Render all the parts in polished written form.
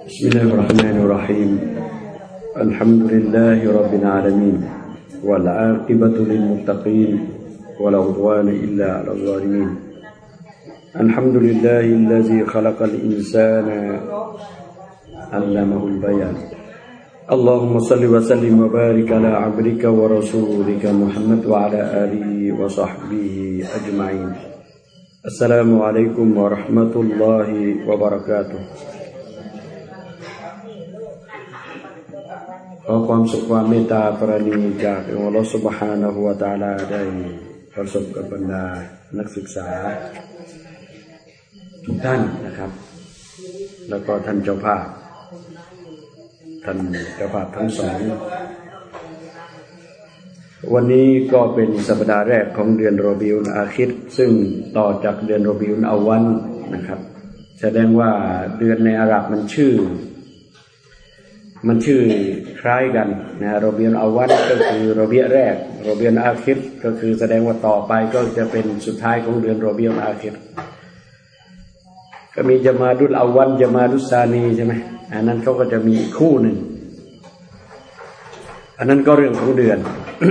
بسم الله الرحمن الرحيم الحمد لله رب العالمين والعاقبة للمتقين ولا عدوان إلا على الظالمين الحمد لله الذي خلق الإنسان علمه البيان اللهم صل وسلم وبارك على عبدك ورسولك محمد وعلى آله وصحبه أجمعين السلام عليكم ورحمة الله وبركاته ขอความสุขความเมตตาปราณีจากอัลเลาะห์ซุบฮานะฮูวะตะอาลาได้ประสบกับบรรดานักศึกษาทุกท่านนะครับแล้วก็ท่านเจ้าภาพทั้งสองวันนี้ก็เป็นสัปดาห์แรกของเดือนรอบีอุลอาคิรซึ่งต่อจากเดือนรอบีอุลอาวัลนะครับแสดงว่าเดือนในอาหรับมันชื่อคล้ายกันนะรอบีอุลอาวัลก็คือรอบีแรกรอบีอุลอาคิรก็คือแสดงว่าต่อไปก็จะเป็นสุดท้ายของเดือนรอบีอุลอาคิรก็มีญะมาดุลอาวัลญะมาดุสซานีใช่ไหมอันนั้นเขาก็จะมีคู่หนึ่งอันนั้นก็เรื่องของเดือน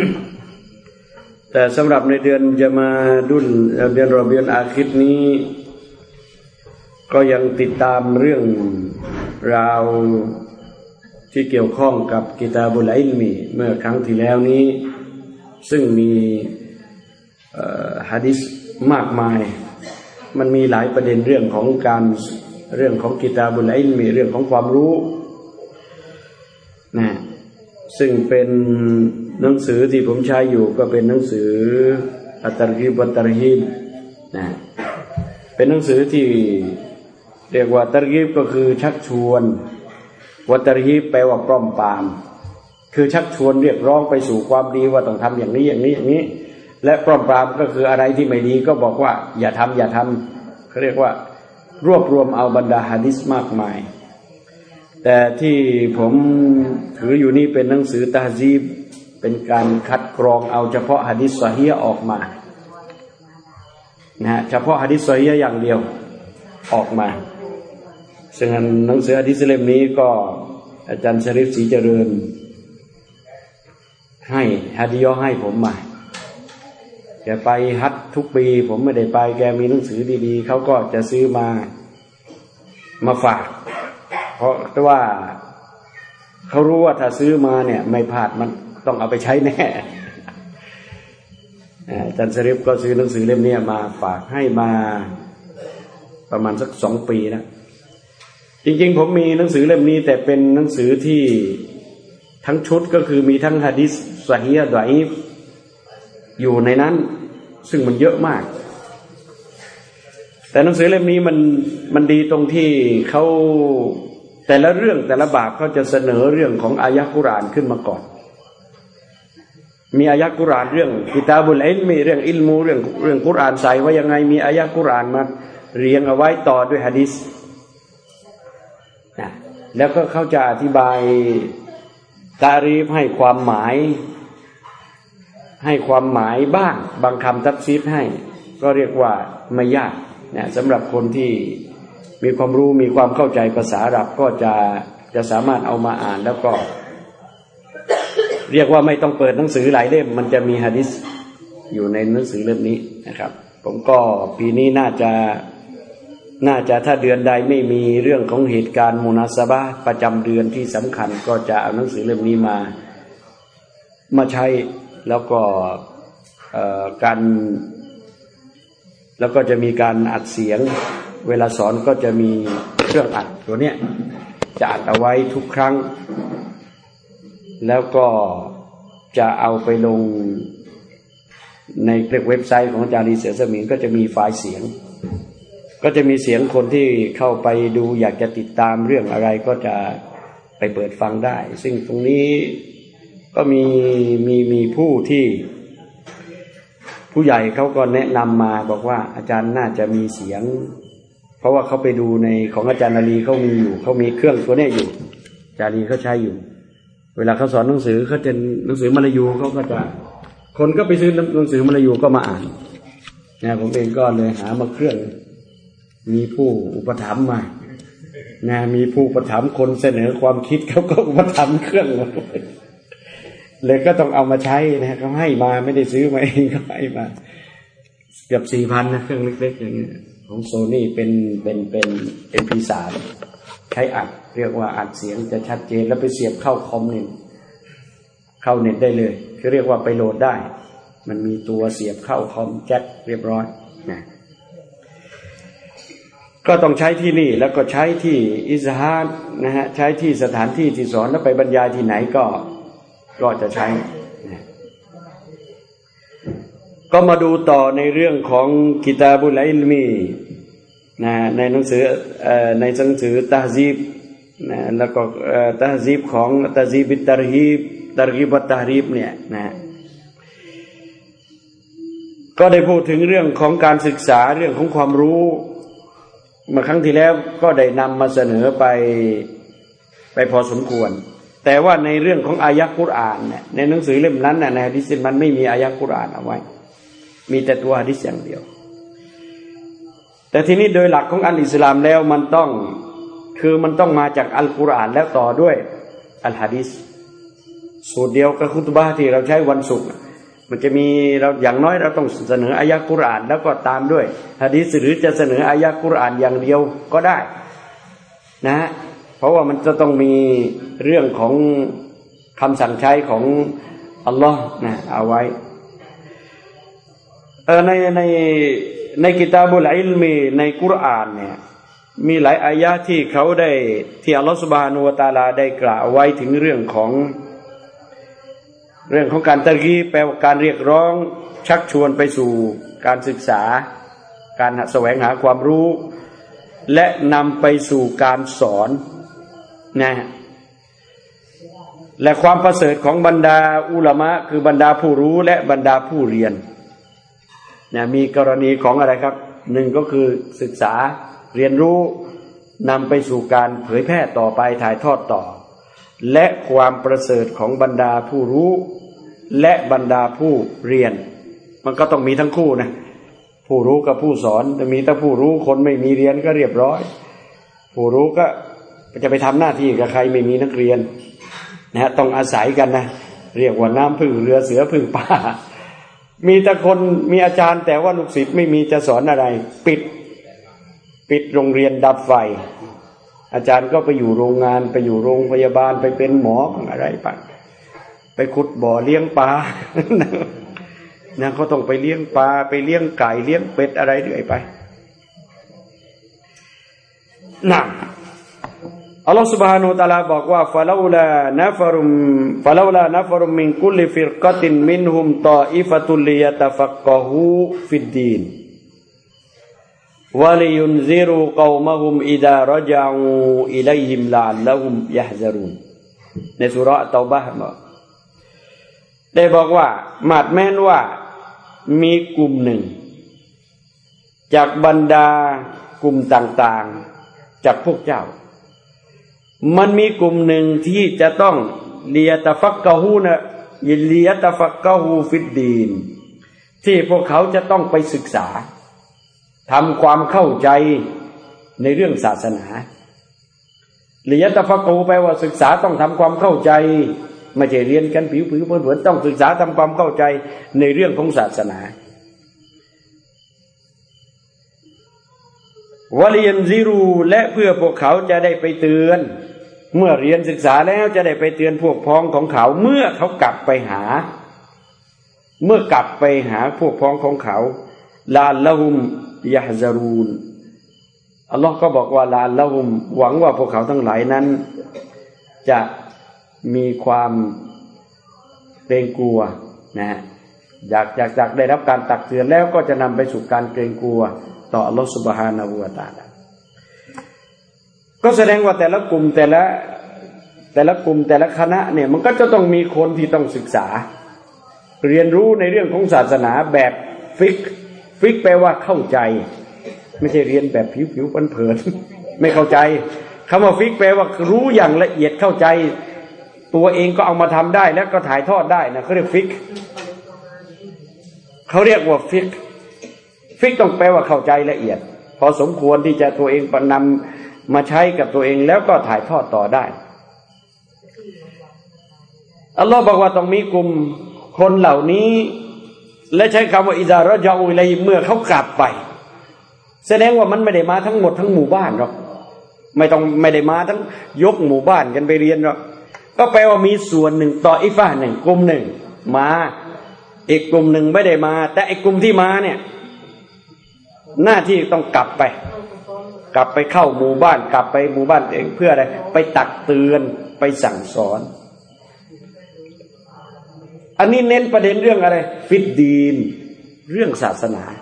แต่สำหรับในเดือนญะมาดุลเดือนรอบีอุลอาคิรนี้ก็ยังติดตามเรื่องราวที่เกี่ยวข้องกับกิตาบุลอิลมีเมื่อครั้งที่แล้วนี้ซึ่งมีหะดีษมากมายมันมีหลายประเด็นเรื่องของกิตาบุลอิลมีเรื่องของความรู้นะซึ่งเป็นหนังสือที่ผมใช้อยู่ก็เป็นหนังสืออัตตะรกีบวัตตะรฮีบนะเป็นหนังสือที่เรียกว่าตะรกีบก็คือชักชวนวัตตะรฮีบแปลว่าปล้อมปรามคือชักชวนเรียกร้องไปสู่ความดีว่าต้องทำอย่างนี้อย่างนี้อย่างนี้และปล้อมปรามก็คืออะไรที่ไม่ดีก็บอกว่าอย่าทำเขาเรียกว่ารวบรวมเอาบรรดาหะดีษมากมายแต่ที่ผมถืออยู่นี่เป็นหนังสือตะฮซีบเป็นการคัดกรองเอาเฉพาะหะดีษซอฮีฮ์ออกมานะฮะเฉพาะหะดีษซอฮีฮ์อย่างเดียวออกมาซึ่งหนังสือหะดีษเล่มนี้ก็อาจารย์ชะริฟศรีเจริญให้ฮะดียะห์ให้ผมมาแกไปฮัจญ์ทุกปีผมไม่ได้ไปแกมีหนังสือดีๆเขาก็จะซื้อมาฝากเพราะว่าเขารู้ว่าถ้าซื้อมาเนี่ยไม่พลาดมันต้องเอาไปใช้แน่อาจารย์ชะริฟก็ซื้อหนังสือเล่มนี้มาฝากให้มาประมาณสัก2 ปีแล้วจริงๆผมมีหนังสือเล่มนี้แต่เป็นหนังสือที่ทั้งชุดก็คือมีทั้งหะดีษซอฮีฮ์ดออีฟอยู่ในนั้นซึ่งมันเยอะมากแต่หนังสือเล่มนี้มันดีตรงที่เขาแต่ละเรื่องแต่ละบาปเขาจะเสนอเรื่องของอายะห์กุรอานขึ้นมาก่อนมีอายะห์กุรอานเรื่องกิตาบุลอิลมีเรื่องอิลมูเรื่องกุรอานใส่ไว้ยังไงมีอายะห์กุรอานมาเรียงเอาไว้ต่อด้วยหะดีษแล้วก็เขาจะอธิบายตารีฟให้ความหมายบ้างบางคำตัฟซีรให้ก็เรียกว่าไม่ยากนะสำหรับคนที่มีความรู้มีความเข้าใจภาษาอาหรับก็จะสามารถเอามาอ่านแล้วก็เรียกว่าไม่ต้องเปิดหนังสือหลายเล่มมันจะมีหะดีษอยู่ในหนังสือเล่มนี้นะครับผมก็ปีนี้น่าจะถ้าเดือนใดไม่มีเรื่องของเหตุการณ์มุนาซะบะห์ประจำเดือนที่สำคัญก็จะเอาหนังสือเล่มนี้มาใช้แล้วก็แล้วก็จะมีการอัดเสียงเวลาสอนก็จะมีเครื่องอัดตัวเนี้ยจะอัดเอาไว้ทุกครั้งแล้วก็จะเอาไปลงในเว็บไซต์ของอาจารย์ลีเสือสมิงก็จะมีไฟล์เสียงก็จะมีเสียงคนที่เข้าไปดูอยากจะติดตามเรื่องอะไรก็จะไปเปิดฟังได้ซึ่งตรงนี้ก็มีผู้ใหญ่เขาก็แนะนำมาบอกว่าอาจารย์น่าจะมีเสียงเพราะว่าเขาไปดูในของอาจารย์อาลีเขามีอยู่เขามีเครื่องตัวนี้อยู่อาจารย์อาลีเขาใช้อยู่เวลาเขาสอนหนังสือเขาจะหนังสือมลายูเขาก็จะคนก็ไปซื้อหนังสือมลายูก็มาอ่านเนี่ยผมเองก็เลยหามาเครื่องมีผู้อุปถัมภ์มานะมีผู้ประถมคนเสนอความคิดเขาก็มาทำเครื่องเลยก็ต้องเอามาใช้นะเขาให้มาไม่ได้ซื้อมาเองเขาให้มาเกือบ 4,000 นะเครื่องเล็กๆอย่างเงี้ยของโซนี่เป็น MP3 ใช้อัดเรียกว่าอัดเสียงจะชัดเจนแล้วไปเสียบเข้าคอมเนี่ยเข้าเน็ตได้เลยคือเรียกว่าไปโหลดได้มันมีตัวเสียบเข้าคอมแจ็คเรียบร้อยนะก็ต้องใช้ที่นี่แล้วก็ใช้ที่อิสฮาดนะฮะใช้ที่สถานที่ที่สอนแล้วไปบรรยายที่ไหนก็จะใช้นะก็มาดูต่อในเรื่องของกิตาบุลอิลมีนะในหนังสือตะฮซีบนะแล้วก็ตะฮซีบของตะฮซีบิตตารฮีบตารกีบัตตารีบเนี่ยนะก็ได้พูดถึงเรื่องของการศึกษาเรื่องของความรู้มาครั้งที่แล้วก็ได้นำมาเสนอไปพอสมควรแต่ว่าในเรื่องของอายะห์กุรอานเนี่ยในหนังสือเล่มนั้นน่ะในหะดีษมันไม่มีอายะห์กุรอานเอาไว้มีแต่ตัวหะดีษอย่างเดียวแต่ทีนี้โดยหลักของอัลอิสลามแล้วมันต้องมาจากอัลกุรอานแล้วต่อด้วยอัลหะดีษสูตรเดียวกับคุตบะห์ที่เราใช้วันศุกร์มันจะมีเราอย่างน้อยเราต้องเสนออายะห์กุรอานแล้วก็ตามด้วยหะดีษหรือจะเสนออายะห์กุรอานอย่างเดียวก็ได้นะเพราะว่ามันจะต้องมีเรื่องของคำสั่งใช้ของอัลลอฮ์นะเอาไว้ในกิตาบุลอิลมีในกุรอานเนี่ยมีหลายอายะห์ที่เขาได้ที่อัลลอฮฺซุบฮานะฮูวะตะอาลาได้กล่าวไว้ถึงเรื่องของการตะกีแปลว่าการเรียกร้องชักชวนไปสู่การศึกษาการแสวงหาความรู้และนำไปสู่การสอนนะและความประเสริฐของบรรดาอุลามะคือบรรดาผู้รู้และบรรดาผู้เรียนนะมีกรณีของอะไรครับหนึ่งก็คือศึกษาเรียนรู้นำไปสู่การเผยแพร่ต่อไปถ่ายทอดต่อและความประเสริฐของบรรดาผู้รู้และบรรดาผู้เรียนมันก็ต้องมีทั้งคู่นะผู้รู้กับผู้สอนจะมีแต่ผู้รู้คนไม่มีเรียนก็เรียบร้อยผู้รู้ก็จะไปทำหน้าที่กับใครไม่มีนักเรียนนะต้องอาศัยกันนะเรียกว่าน้ำพึ่งเรือเสือพึ่งป่ามีแต่คนมีอาจารย์แต่ว่าลูกศิษย์ไม่มีจะสอนอะไรปิดโรงเรียนดับไฟอาจารย์ก็ไปอยู่โรงงานไปอยู่โรงพยาบาลไปเป็นหมออะไรไปขุดบ่อเลี้ยงปลานะเขาต้องไปเลี้ยงปลาไปเลี้ยงไก่เลี้ยงเป็ดอะไรเรื่อยไปนั่นอัลลอฮฺ سبحانه และ تعالى บอกว่าฟะลาลานะฟารุมมินกุลลิฟิรกะตินมินฮุมฏออิฟะตุลลิยะตะฟักกะฮูฟิดดีนวะลิยุนซิรูกอมะฮุมอิซาระญะอูอิลัยฮิมละอัลละฮุมยะฮซะรูนในซูเราะห์เตาบะห์ได้บอกว่ามาดแม้นว่ามีกลุ่มหนึ่งจากบรรดากลุ่มต่างๆจากพวกเจ้ามันมีกลุ่มหนึ่งที่จะต้องลิยะตะฟักกะฮูนะลิยะตะฟักกะฮูฟิดดีนที่พวกเขาจะต้องไปศึกษาทำความเข้าใจในเรื่องศาสนาลิยะตะฟักกะฮูแปลว่าศึกษาต้องทำความเข้าใจไม่ใช่เรียนกันผิวๆเผินๆต้องศึกษาทำความเข้าใจในเรื่องของศาสนาวะลิยันซิรูและเพื่อพวกเขาจะได้ไปเตือนเมื่อเรียนศึกษาแล้วจะได้ไปเตือนพวกพ้องของเขาเมื่อเขากลับไปหาพวกพ้องของเขาลาละฮุมยะฮซะรูนอัลลอฮ์ก็บอกว่าลาละฮุมหวังว่าพวกเขาทั้งหลายนั้นจะมีความเกรงกลัวนะจากได้รับการตักเตือนแล้วก็จะนำไปสู่การเกรงกลัวต่ออัลลอฮฺซุบฮานะฮูวะตะอาลาก็แสดงว่าแต่ละกลุ่มแต่ละคณะเนี่ยมันก็จะต้องมีคนที่ต้องศึกษาเรียนรู้ในเรื่องของศาสนาแบบฟิกแปลว่าเข้าใจไม่ใช่เรียนแบบผิวๆเผินๆไม่เข้าใจคำว่าฟิกแปลว่ารู้อย่างละเอียดเข้าใจตัวเองก็เอามาทำได้แล้วก็ถ่ายทอดได้นะเขาเรียกฟิกเขาเรียกว่าฟิกต้องแปลว่าเข้าใจละเอียดพอสมควรที่จะตัวเองนำมาใช้กับตัวเองแล้วก็ถ่ายทอดต่อได้อัลลอฮ์บอกว่าต้องมีกลุ่มคนเหล่านี้และใช้คำว่าอิซารอญะอูอิลัยฮิเมื่อเขากลับไปแสดงว่ามันไม่ได้มาทั้งหมดทั้งหมู่บ้านหรอกไม่ได้มาทั้งยกหมู่บ้านกันไปเรียนหรอกก็แปลว่ามีส่วนหนึ่งต่ออิฟะหนึ่งกลุ่มหนึ่งมาอีกกลุ่มหนึ่งไม่ได้มาแต่ไอ้กลุ่มที่มาเนี่ยหน้าที่ต้องกลับไปเข้าหมู่บ้านกลับไปหมู่บ้านเองเพื่ออะไรไปตักเตือนไปสั่งสอนอันนี้เน้นประเด็นเรื่องอะไรฟิดดีนเรื่องศาสนา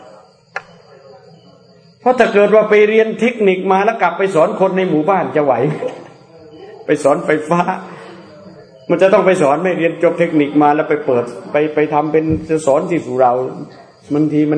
เพราะถ้าเกิดว่าไปเรียนเทคนิคมาแล้วกลับไปสอนคนในหมู่บ้านจะไหวไปสอนไฟฟ้ามันจะต้องไปสอนไม่เรียนจบเทคนิคมาแล้วไปเปิดไปทำเป็นจะสอนที่สู่เราบางที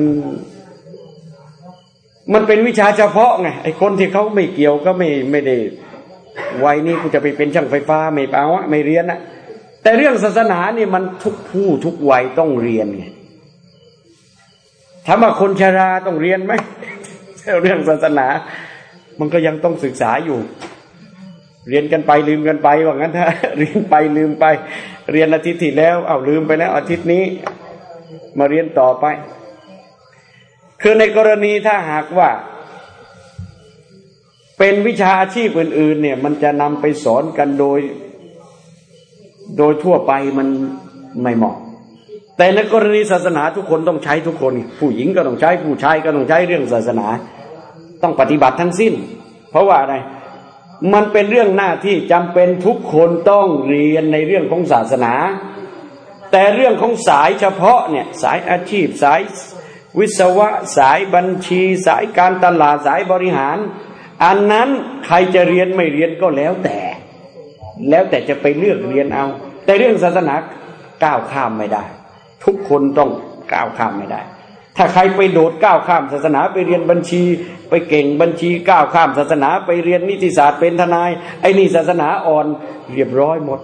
มันเป็นวิชาเฉพาะไงไอ้คนที่เขาไม่เกี่ยวก็ไม่ได้วัยนี้กูจะไปเป็นช่างไฟฟ้าไม่เอาไม่เรียนนะแต่เรื่องศาสนานี่มันทุกผู้ทุกวัยต้องเรียนไงถามว่าคนชราต้องเรียนไหมเรื่องศาสนามันก็ยังต้องศึกษาอยู่เรียนกันไปลืมกันไปว่างั้นถ้าเรียนไปลืมไปเรียนอาทิตย์ที่แล้วลืมไปแล้วอาทิตย์นี้มาเรียนต่อไปคือในกรณีถ้าหากว่าเป็นวิชาอาชีพอื่นๆเนี่ยมันจะนำไปสอนกันโดยทั่วไปมันไม่เหมาะแต่ในกรณีศาสนาทุกคนต้องใช้ทุกคนผู้หญิงก็ต้องใช้ผู้ชายก็ต้องใช้เรื่องศาสนาต้องปฏิบัติทั้งสิ้นเพราะว่าอะไรมันเป็นเรื่องหน้าที่จำเป็นทุกคนต้องเรียนในเรื่องของศาสนาแต่เรื่องของสายเฉพาะเนี่ยสายอาชีพสายวิศวะสายบัญชีสายการตลาดสายบริหารอันนั้นใครจะเรียนไม่เรียนก็แล้วแต่จะไปเลือกเรียนเอาแต่เรื่องศาสนาก้าวข้ามไม่ได้ทุกคนต้องก้าวข้ามไม่ได้ถ้าใครไปโดดก้าวข้ามศาสนาไปเรียนบัญชีไปเก่งบัญชีก้าวข้ามศาสนาไปเรียนนิติศาสตร์เป็นทนายไอ้นี่ศาสนาอ่อนเรียบร้อยหมด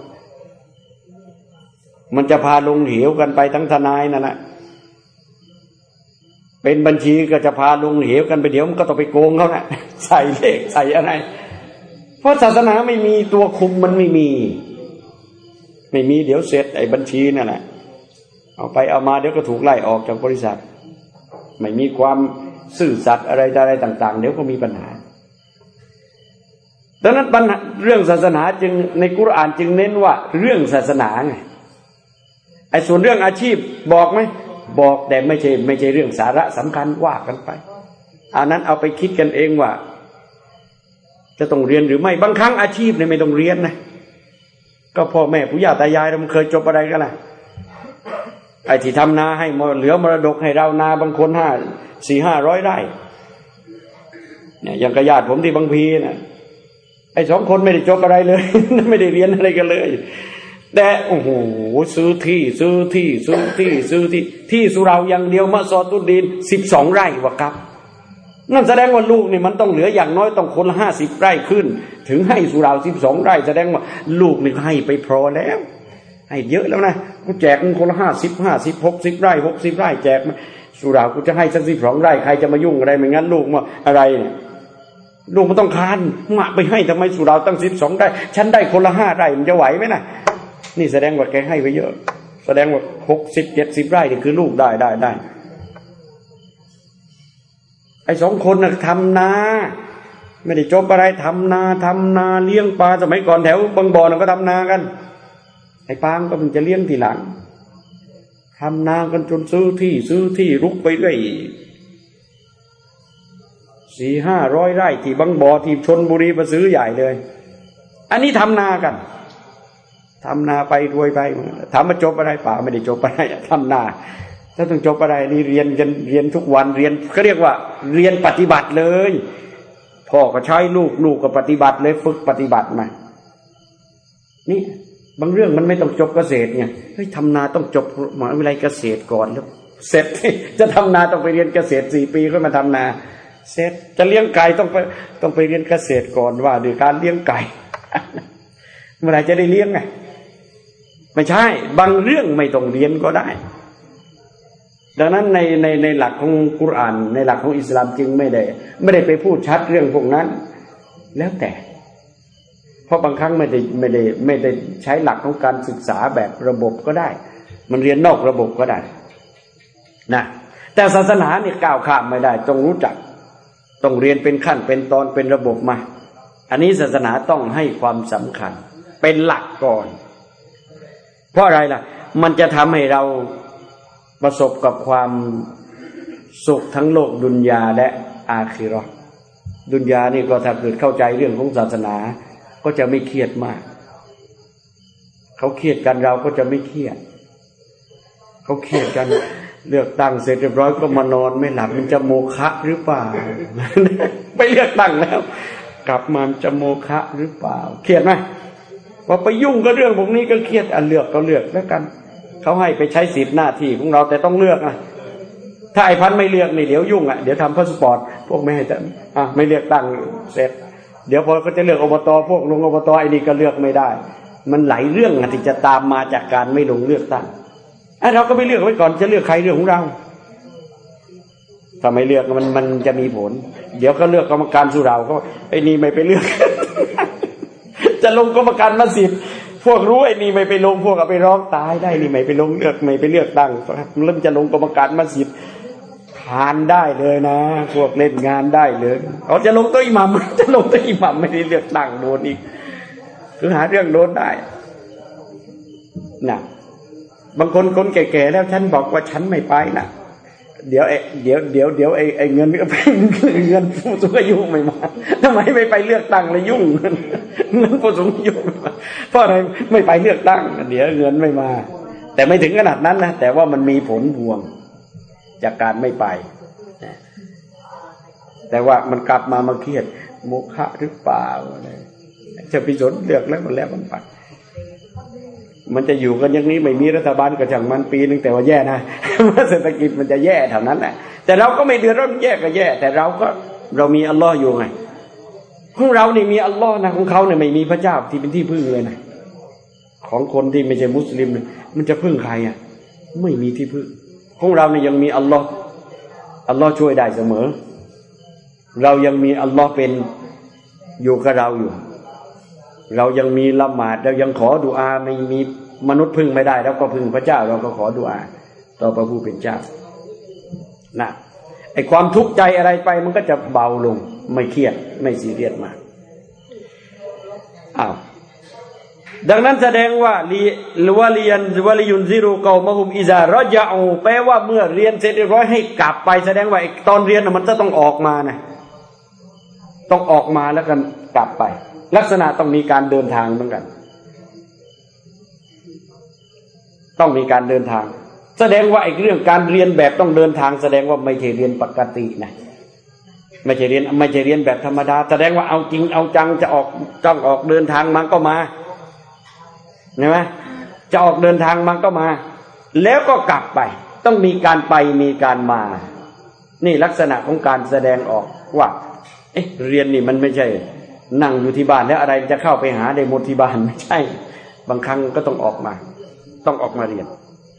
มันจะพาลงเหวกันไปทั้งทนายนั่นแหละเป็นบัญชีก็จะพาลงเหวกันไปเดี๋ยวมันก็ต้องไปโกงเขาน่ะใส่เลขใส่อะไรเพราะศาสนาไม่มีตัวคุมมันไม่มีเดี๋ยวเสร็จไอ้บัญชีนั่นแหละเอาไปเอามาเดี๋ยวก็ถูกไล่ออกจากบริษัทไม่มีความซื่อสัตย์อะไรต่างๆเดี๋ยวก็มีปัญหาดังนั้นปัญหาเรื่องศาสนาจึงในกุรอานจึงเน้นว่าเรื่องศาสนาไงไอ้ส่วนเรื่องอาชีพบอกไหมบอกแต่ไม่ใช่เรื่องสาระสำคัญว่ากันไปอันนั้นเอาไปคิดกันเองว่าจะต้องเรียนหรือไม่บางครั้งอาชีพเนี่ยไม่ต้องเรียนนะก็พ่อแม่ปู่ย่าตายายเราเคยจบอะไรกันล่ะไอ้ที่ทำนาให้เหลือมรดกให้เรานาบางคน400-500 ไร่เนี่ยอย่างกระญาติผมที่บางพีน่ะไอ้2 คนไม่ได้จบอะไรเลย ไม่ได้เรียนอะไรกันเลยแต่โอ้โหซื้อที่ที่สุเราอย่างเดียวมาซอตุดิน12 ไร่วะครับนั่นแสดงว่าลูกนี่มันต้องเหลืออย่างน้อยต้องคนละ50 ไร่ขึ้นถึงให้สุเรา12 ไร่แสดงว่าลูกนี่ให้ไปพอแล้วให้เยอะแล้วนะกูแจกมึงคนละ50 60 ไร่60 ไร่แจกมาสุรากูจะให้สัก12 ไร่ใครจะมายุ่งอะไรไม่งั้นลูกมาอะไรเนี่ยลูกมันต้องคานมาไปให้ทำไมสุราตั้ง12 ไร่ฉันได้คนละ5 ไร่มันจะไหวไหมนะนี่แสดงว่าแกให้ไปเยอะแสดงว่า60-70 ไร่นี่คือลูกได้ไอ้2 คนน่ะทำนาไม่ได้จบอะไรทำนาเลี้ยงปลาสมัยก่อนแถวบางบ่อน่ะก็ทำนากันไอ้ปางก็มันจะเลี้ยงทีหลังทำนากันจนซื้อที่รุกไปเรื่อย400-500 ไร่ที่บางบ่อที่ชลบุรีมาซื้อใหญ่เลยอันนี้ทำนากันทำนาไปรวยไปถามว่าจบอะไรป่าไม่ได้จบอะไรทำนาถ้าต้องจบอะไรนี่เรียนทุกวันเรียนเขาเรียกว่าเรียนปฏิบัติเลยพ่อก็ใช้ลูกก็ปฏิบัติเลยฝึกปฏิบัติมานี่บางเรื่องมันไม่ต้องจบเกษตรไงเฮ้ยทำนาต้องจบมหาวิทยาลัยเกษตรก่อนแล้วเสร็จจะทำนาต้องไปเรียนเกษตร4 ปีค่อยมาทำนาเสร็จจะเลี้ยงไก่ต้องไปเรียนเกษตรก่อนว่าด้วยการเลี้ยงไก่เมื่อไหร่จะได้เลี้ยงไงไม่ใช่บางเรื่องไม่ต้องเรียนก็ได้ดังนั้นในหลักของกุรอานในหลักของอิสลามจึงไม่ได้ไปพูดชัดเรื่องพวกนั้นแล้วแต่เพราะบางครั้งไม่ได้ใช้หลักของการศึกษาแบบระบบก็ได้มันเรียนนอกระบบก็ได้นะแต่ศาสนาเนี่ยก้าวข้ามไม่ได้ต้องรู้จักต้องเรียนเป็นขั้นเป็นตอนเป็นระบบมาอันนี้ศาสนาต้องให้ความสำคัญเป็นหลักก่อนเพราะอะไรล่ะมันจะทำให้เราประสบกับความสุขทั้งโลกดุนยาและอาคิเราะห์ดุนยานี่ก็ถ้าเกิดเข้าใจเรื่องของศาสนาก็จะไม่เครียดมากเขาเครียดกันเราก็จะไม่เครียดเขาเครียดกันเลือกตั้งเสร็จเรียบร้อยก็มานอนไม่หลับมันจะโมฆะหรือเปล่า ไปเลือกตั้งแล้วกลับมาจะโมฆะหรือเปล่าเครียดไหมพอไปยุ่งกับเรื่องพวกนี้ก็เครียดเลือกก็เลือกแล้วกันเขาให้ไปใช้สิทธิหน้าที่ของเราแต่ต้องเลือกถ้าไอ้พันไม่เลือกนี่เดี๋ยวยุ่งเดี๋ยวทำพาสปอร์ตพวกไม่ให้ไม่เลือกตั้งเสร็จเดี๋ยวพอเขาจะเลือกอบตพวกลงอบตไอ้นี่ก็เลือกไม่ได้มันหลายเรื่องที่จะตามมาจากการไม่ลงเลือกตั้งเราก็ไม่เลือกไว้ก่อนจะเลือกใครเรื่องของเราถ้าไม่เลือกมันจะมีผลเดี๋ยวก็เลือกกรรมการสุเหร่าก็ไอ้นี่ไม่ไปเลือก จะลงกรรมการมัสยิดพวกรู้ไอ้นี่ไม่ไปลงพวกเอาไปร้องตายได้นี่ไม่ไปลงเลือกไม่ไปเลือกตั้งเริ่มจะลงกรรมการมัสยิดผ่านได้เลยนะพวกเล่นงานได้เลยเขาจะลงตัวอิหมัมจะลงตัวอิหมัมไม่ได้เลือกตั้งโดนอีกคือหาเรื่องโดนได้นะบางคนแก่ๆแล้วฉันบอกว่าฉันไม่ไปนะเดี๋ยวไอ้เงินผู้สูงอายุไม่มาทำไมไม่ไปเลือกตั้งเลยยุ่งเงินผู้สูงอายุเพราะอะไรไม่ไปเลือกตั้งเดี๋ยวเงินไม่มาแต่ไม่ถึงขนาดนั้นนะแต่ว่ามันมีผลพวงจากการไม่ไปแต่ว่ามันกลับมาเครียดโมฆะหรือเปล่าจะพิจารณาเลือกแล้วมันไปมันจะอยู่กันอย่างนี้ไม่มีรัฐบาลก็ช่างมันปีนึงแต่ว่าแย่นะเศรษฐกิจมันจะแย่เท่านั้นแหละแต่เราก็ไม่เดือดร้อนแย่ก็แย่แต่เรามีอัลลอฮ์อยู่ไงของเรานี่มีอัลลอฮ์นะของเขาเนี่ยไม่มีพระเจ้าที่เป็นที่พึ่งเลยนะของคนที่ไม่ใช่มุสลิมมันจะพึ่งใครไม่มีที่พึ่งของเราเนี่ยยังมีอัลลอฮ์ช่วยได้เสมอเรายังมีอัลลอฮ์เป็นอยู่กับเราอยู่เรายังมีละหมาดเรายังขอดุอาไม่มีมนุษย์พึ่งไม่ได้เราก็พึ่งพระเจ้าเราก็ขอดุอาต่อพระผู้เป็นเจ้านะไอ้ความทุกข์ใจอะไรไปมันก็จะเบาลงไม่เครียดไม่ซีเรียสมากดังนั้นแสดงว่าลียุนซิรูกอมะฮุมอิซารอญะอูแปลว่าเมื่อเรียนเสร็จเรียบร้อยให้กลับไปแสดงว่าตอนเรียนมันจะต้องออกมานะต้องออกมาแล้วกันกลับไปลักษณะต้องมีการเดินทางเหมือนกันต้องมีการเดินทางแสดงว่าไอ้เรื่องการเรียนแบบต้องเดินทางแสดงว่าไม่ใช่เรียนปกตินะไม่ใช่เรียนแบบธรรมดาแสดงว่าเอาจริงเอาจังจะต้องออกเดินทางมันก็มาเห็นไหมจะออกเดินทางมันก็มาแล้วก็กลับไปต้องมีการไปมีการมานี่ลักษณะของการแสดงออกว่าเรียนนี่มันไม่ใช่นั่งอยู่ที่บ้านแล้วอะไรจะเข้าไปหาได้หมดที่บ้านไม่ใช่บางครั้งก็ต้องออกมาเรียน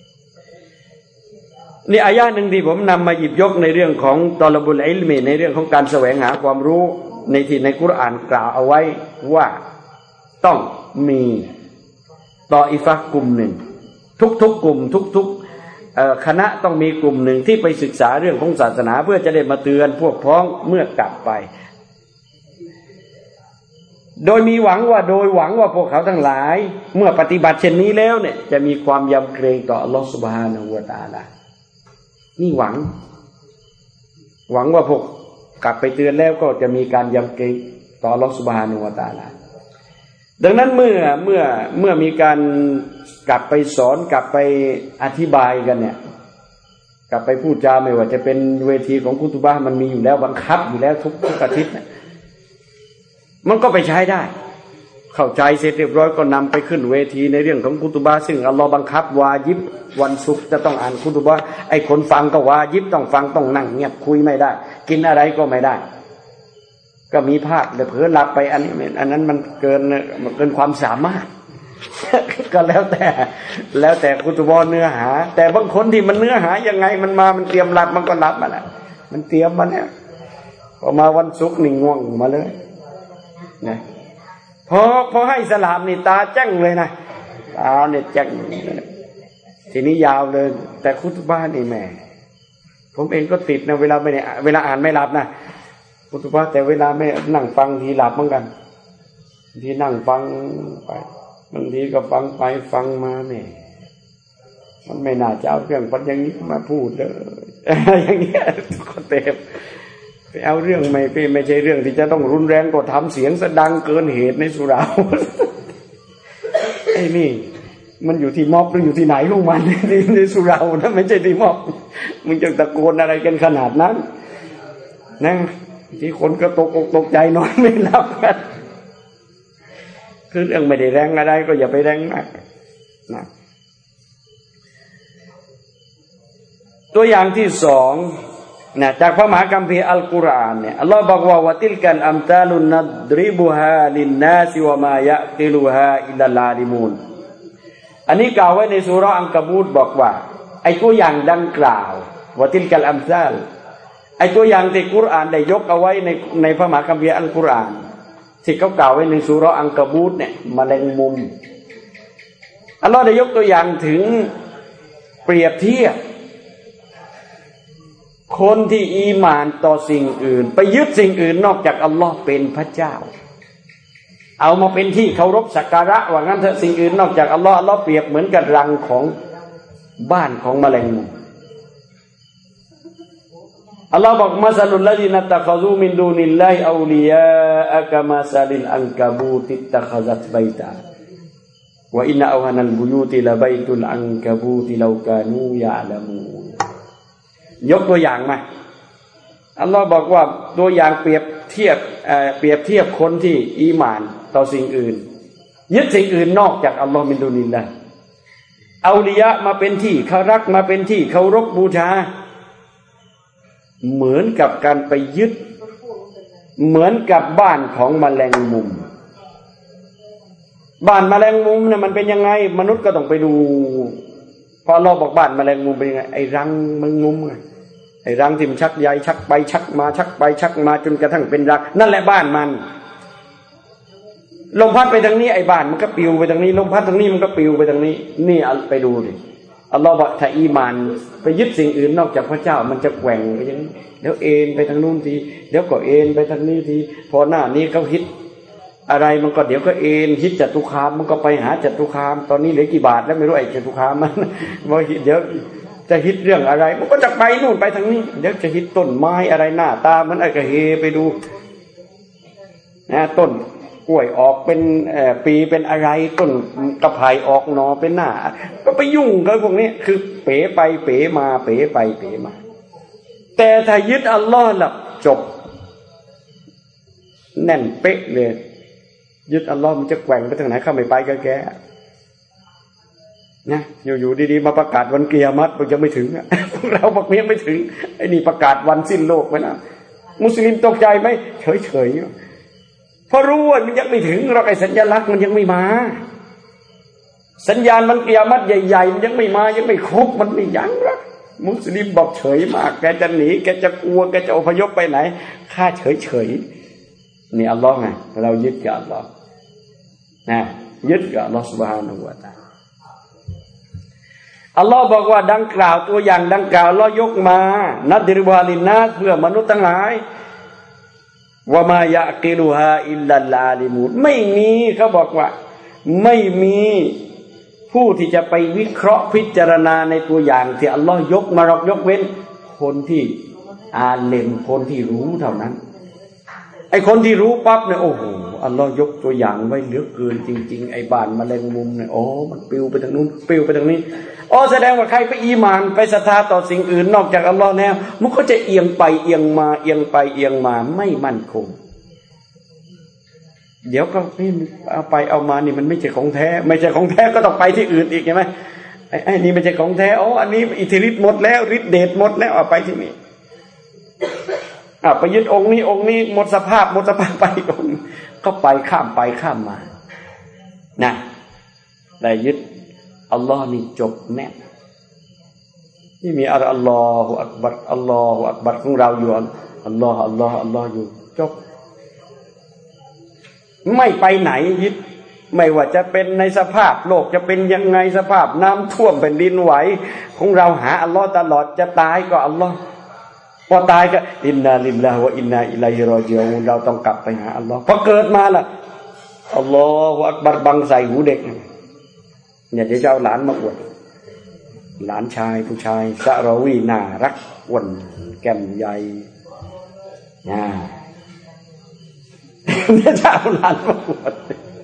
นี่อายะห์หนึ่งที่ผมนำมาหยิบยกในเรื่องของตอลบุลอิลมีในเรื่องของการแสวงหาความรู้ในที่ในกุรอานกล่าวเอาไว้ว่าต้องมีตออิฟะห์กลุ่มหนึ่งทุกกลุ่มทุกคณะต้องมีกลุ่มหนึ่งที่ไปศึกษาเรื่องของศาสนาเพื่อจะได้มาเตือนพวกพ้องเมื่อกลับไปโดยหวังว่าพวกเขาทั้งหลายเมื่อปฏิบัติเช่นนี้แล้วเนี่ยจะมีความยำเกรงต่ออัลลอฮฺซุบฮานะฮูวะตะอาลานี่หวังว่าพวกกลับไปเตือนแล้วก็จะมีการยำเกรงต่ออัลลอฮฺซุบฮานะฮูวะตะอาลาดังนั้นเมื่อมีการกลับไปสอนกลับไปอธิบายกันเนี่ยกลับไปพูดจาไม่ว่าจะเป็นเวทีของกุตุบะห์มันมีอยู่แล้วบังคับอยู่แล้วทุกอาทิตย์เนี่ยมันก็ไปใช้ได้เข้าใจเสร็จเรียบร้อยก็นำไปขึ้นเวทีในเรื่องของกุตุบะห์ซึ่งอัลลอฮ์บังคับวาญิบวันศุกร์จะต้องอ่านกุตุบะห์ไอ้คนฟังก็วาญิบต้องฟังต้องนั่งเงียบคุยไม่ได้กินอะไรก็ไม่ได้ก็มีภาคแต่เผลอหลับไปอันนั้นมันเกินความสามารถ ก็แล้วแต่กุตุบะห์เนื้อหาแต่บางคนที่มันเนื้อหายังไงมันเตรียมหลับมันก็หลับมาแล้วมันเตรียมมาเนี่ยพอมาวันศุกร์นี่ง่วงมาเลยนะพอให้สลามนี่ตาแจ้งเลยนะตาเนี่ยแจ้งทีนี้ยาวเลยแต่คุตบะห์นี่แม่ผมเองก็ติดนะเวลาอ่านไม่หลับนะคุตบะห์แต่เวลาไม่นั่งฟังทีหลับเหมือนกันทีนั่งฟังไปบางทีก็ฟังไปฟังมาแม่มันไม่น่าจะเอาเรื่องพันอย่างนี้มาพูดเลยอย่างเงี้ยก็เต็มไปเอาเรื่องไม่ใช่เรื่องที่จะต้องรุนแรงก็ทำเสียงสะดังเกินเหตุในสุราไอ้นี่มันอยู่ที่ม็อบหรืออยู่ที่ไหนของมันในสุรานะไม่ใช่ที่ม็อบมึงจะตะโกนอะไรกันขนาดนั้นนะที่คนก็ตกใจนอนไม่หลับกันคือเรื่องไม่ได้แรงอะไรก็อย่าไปแรงมากนะตัวอย่างที่สองนะจากพระมหาคัมภีร์อัลกุรอานเนี่ยอัลลอฮ์บอกว่าวะติลกันอัมตาลุนนัดริบุฮาลินนาซิวะมายะติลุฮาอิลลัลลาลิมูนอันนี้กล่าวไว้ในซูเราะห์อังกะบูตบอกว่าไอ้ตัวอย่างดังกล่าววะติลกันอัมซาลไอ้ตัวอย่างที่กุรอานได้ยกเอาไว้ในพระมหาคัมภีร์อัลกุรอานที่เขากล่าวไว้ในซูเราะห์อังกะบูตเนี่ยแมลงมุมอัลลอฮ์ได้ยกตัวอย่างถึงเปรียบเทียบคนที่อีหม่านต่อสิ่งอื่นไปยึดสิ่งอื่นนอกจากอัลลอฮ์เป็นพระเจ้าเอามาเป็นที่เคารพสักการะว่างั้นเถอะสิ่งอื่นนอกจากอัลลอฮ์เปรียบเหมือนกับรังของบ้านของแมลงมุมอัลลอฮ์บอกมาซาลุลลซีนัตตะคอซูมินดูนิลลาฮิเอาลิยาอะกะมาซาลิลอันกะบูติตะคอซัตบัยตาวะอินนะเอาฮานัลบุยูติละบัยตุลอันกะบูติลากานูยะละมูนยกตัวอย่างมาอัลลอฮ์บอกว่าตัวอย่างเปรียบเทียบคนที่อีหม่านต่อสิ่งอื่นยึดสิ่งอื่นนอกจากอัลลอฮ์มินดูนิลลาห์เอาลิยะมาเป็นที่เคารพมาเป็นที่เคารพบูชาเหมือนกับการไปยึดเหมือนกับบ้านของแมลงมุมบ้านแมลงมุมเนี่ยมันเป็นยังไงมนุษย์ก็ต้องไปดูพอเราบอกบ้านแมลงมุมเป็นยังไงไอ้รังแมลงมุมไงไอ้รังที่มันชักใยชักไปชักมาชักไปชักมาจนกระทั่งเป็นรังนั่นแหละบ้านมันลมพัดไปทางนี้ไอ้บ้านมันก็ปลิวไปทางนี้ลมพัดทางนี้มันก็ปลิวไปทางนี้นี่ไปดูดิอัลลอฮ์บอกถ้าอีหม่านไปยึดสิ่งอื่นนอกจากพระเจ้ามันจะแกว่งไปอย่างนี้เดี๋ยวเอ็นไปทางนู้นทีเดี๋ยวก็เอ็นไปทางนี้ทีพอหน้านี้เขาฮิตอะไรมันก็เดี๋ยวก็เอ็นฮิตจตุคามมันก็ไปหาจตุคามตอนนี้เหลือกี่บาทแล้วไม่รู้ไอ้จตุคามมันเดี๋ยวจะฮิตเรื่องอะไรมันก็จะไปนู่นไปทางนี้เดี๋ยวจะฮิตต้นไม้อะไรหน้าตามันไอ้กระเฮไปดูนะต้นกล้วยออกเป็นปีเป็นอะไรต้นกระไผ่ออกหนอเป็นหน้าก็ไปยุ่งกับพวกนี้คือเป๋ไปเป๋มาเป๋ไปเป๋มาแต่ถ้ายึดอัลลอฮ์ล่ะจบแน่นเป๊ะเลยยึดอัลลอฮ์มันจะแกว่งไปทางไหนข้าไม่ไปกับแกนะอยู่ดีๆมาประกาศวันเกียรติมันยังไม่ถึงพวกเราบอกยังไม่ถึงไอ้นี่ประกาศวันสิ้นโลกไว้นะมุสลิมตกใจไหมเฉยเพราะรู้ว่ามันยังไม่ถึงเราไอ้สัญลักษณ์มันยังไม่มาสัญญาณมันเกียรติใหญ่ๆมันยังไม่มายังไม่ครบมันไม่ยั้งหรอกมุสลิมบอกเฉยมากแกจะหนีแกจะกลัวแกจะอพยพไปไหนข้าเฉยนี่อัลลอฮ์ไงเรายึดกับอัลลอฮ์นะยึดกับอัลลอฮ์ซุบฮานะฮูวะตะอาลาอัลลอฮ์บอกว่าดังกล่าวตัวอย่างดังกล่าวอัลลอฮ์ยกมานัดริบาลินนาเพื่อมนุษย์ทั้งหลายว่ามายะกิลุฮาอิลลัลลาลิมูนไม่มีเขาบอกว่าไม่มีผู้ที่จะไปวิเคราะห์พิจารณาในตัวอย่างที่อัลลอฮ์ยกมาหรอกยกเว้นคนที่อาเลมคนที่รู้เท่านั้นไอ้คนที่รู้ปั๊บเนี่ยโอ้โหอัลลอฮ์ยกตัวอย่างไว้เหลือเกินจริงๆไอ้บ้านแมลงมุมเนี่ยอ๋อมันปลิวไปทางนู้นปลิวไปทางนี้อ๋อแสดงว่าใครไปอีหม่านไปศรัทธาต่อสิ่งอื่นนอกจากอัลลอฮ์แล้วมันก็จะเอียงไปเอียงมาเอียงไปเอียงมาไม่มั่นคงเดี๋ยวก็เอาไปเอามานี่มันไม่ใช่ของแท้ไม่ใช่ของแท้ก็ต้องไปที่อื่นอีกใช่ไหมไอ้นี่ไม่ใช่ของแท้อ๋ออันนี้อิทธิฤทธิ์หมดแล้วฤทธิ์เดชหมดแล้วเอาไปที่นี่ไปยึดองค์นี้หมดสภาพไปองค์ก็ไปข้ามไปข้ามมานะได้ยึดอัลลอฮ์นี่จบแน่นี่มีอัลลอฮฺอักบัรอัลลอฮฺอักบัรของเราอยู่อัลลอฮฺอยู่จบไม่ไปไหนยึดไม่ว่าจะเป็นในสภาพโลกจะเป็นยังไงสภาพน้ำท่วมแผ่นดินไหวของเราหาอัลลอฮ์ตลอดจะตายก็อัลลอฮ์พอตายก็อินนาลิลลาฮิวะอินนาอิลัยฮิรอญิอูนเราต้องกลับไปหาอัลลอฮ์พอเกิดมาล่ะอัลลอฮฺอักบัรบังใส่หูเด็กเนี่ยจะเอาหลานมาอวดหลานชายผู้ชายซะรอวีน่ารักอ้วนแก้มใหญ่จะเอาหลานมาอวด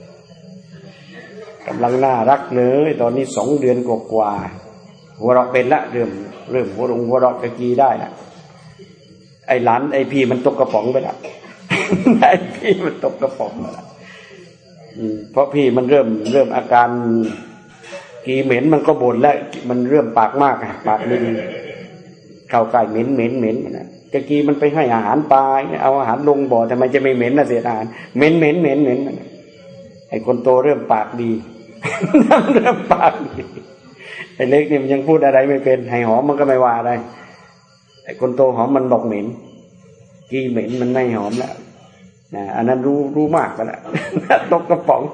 กำลังน่ารักเลยตอนนี้2 เดือนกว่าหัวเราะเป็นละเริ่มหัวเราะกะกีได้ละไอ้หลานไอ้พี่มันตกกระป๋องไปละไอ้พี่มันตกกระป๋องไปละเพราะพี่มันเริ่มอาการกีเหม็นมันก็บ่นแล้วมันเริ่มปากมากปากไม่ดีเข้าใกล้เหม็นนะกะกีมันไปให้อาหารปลาเอาอาหารลงบ่อทำไมจะไม่เหม็นนะเสียอาหารเหม็นไอ้คนโตเริ่มปากดีเริ่มปากดีไอ้เล็กนี่มันยังพูดอะไรไม่เป็นให้หอมมันก็ไม่ว่าอะไรไอ้คนโตหอมมันบอกเหม็นกีเหม็นมันไม่หอมแล้วนะอันนั้นรู้มากแล้วนะตกกระป๋อง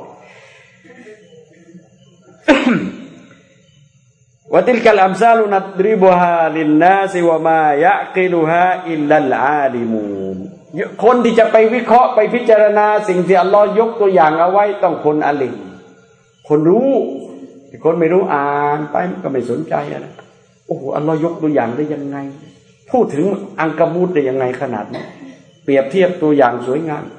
วะติลกัลอัมซาลุนัดริบุฮาลินนาซิวะมายะกิลุฮาอิลลัลอาลิมูนคนที่จะไปวิเคราะห์ไปพิจารณาสิ่งที่อัลลอฮ์ยกตัวอย่างเอาไว้ต้องคนอาลิมคนรู้คนไม่รู้อ่านไปก็ไม่สนใจนะโอ้โหอัลลอฮ์ยกตัวอย่างได้ยังไงพูดถึงอังกะบูตได้ยังไงขนาดนี้เปรียบเทียบตัวอย่างสวยงาม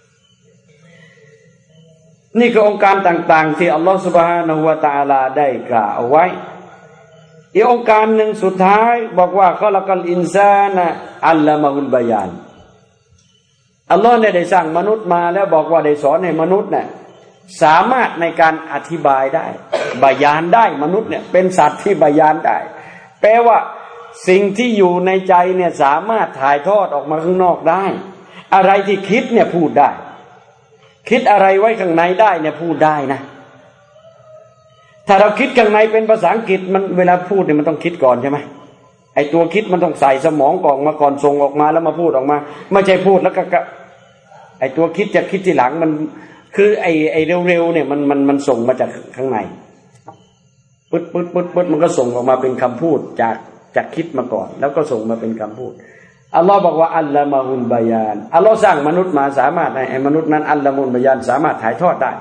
นี่คือองค์การต่างๆที่อัลลอฮฺซุบฮานะฮูวะตะอาลาได้กล่าวเอาไว้อีกองค์การหนึ่งสุดท้ายบอกว่าคอลักัลอินซานะอัลลามะฮุลบะยานอัลลอฮ์เนี่ยได้สร้างมนุษย์มาแล้วบอกว่าได้สอนให้มนุษย์เนี่ยสามารถในการอธิบายได้บะยานได้มนุษย์เนี่ยเป็นสัตว์ที่บะยานได้แปลว่าสิ่งที่อยู่ในใจเนี่ยสามารถถ่ายทอดออกมาข้างนอกได้อะไรที่คิดเนี่ยพูดได้คิดอะไรไว้ข้างในได้เนี่ยพูดได้นะถ้าเราคิดข้างในเป็นภาษาอังกฤษมันเวลาพูดเนี่ยมันต้องคิดก่อนใช่ไหมไอ้ตัวคิดมันต้องใส่สมองก่อนมาก่อนส่งออกมาแล้วมาพูดออกมาไม่ใช่พูดแล้วก็ไอ้ตัวคิดจะคิดทีหลังมันคือไอ้เร็วๆเนี่ยมันส่งมาจากข้างในปึ๊ดมันก็ส่งออกมาเป็นคำพูดจากคิดมาก่อนแล้วก็ส่งมาเป็นคำพูดอัลลอฮ์บอกว่าอัลลามะฮุลบะยานอัลลอฮ์สร้างมนุษย์มาสามารถให้มนุษย์นั้นอัลลามุลบะยานสามารถถ่ายทอดได้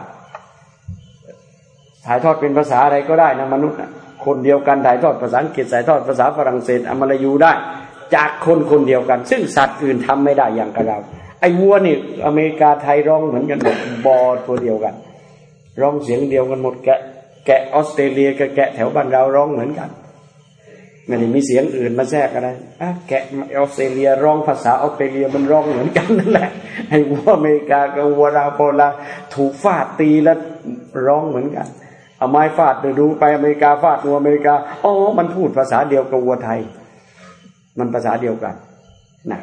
ถ่ายทอดเป็นภาษาอะไรก็ได้นะมนุษย์นะคนเดียวกันถ่ายทอดภาษาอังกฤษถ่ายทอดภาษาฝรั่งเศสอเมริยูได้จากคนเดียวกันซึ่งสัตว์อื่นทำไม่ได้อย่างกับเราไอ้วัวนี่อเมริกาไทยร้องเหมือนกันหมดบอตัวเดียวกันร้องเสียงเดียวกันหมดแกะออสเตรเลียกับแกะแถวบ้านเราร้องเหมือนกันไม่ได้มีเสียงอื่นมาแทรกอะไรแกะออสเตรเลียร้องภาษาออสเตรเลียมันร้องเหมือนกันนั่นแหละไอ้วัวอเมริกากับวัวเราโปลาถูกฟาดตีแล้วร้องเหมือนกันเอาไม้ฟาดดูไปอเมริกาฟาดวัวอเมริกาอ๋อมันพูดภาษาเดียวกับวัวไทยมันภาษาเดียวกันนะ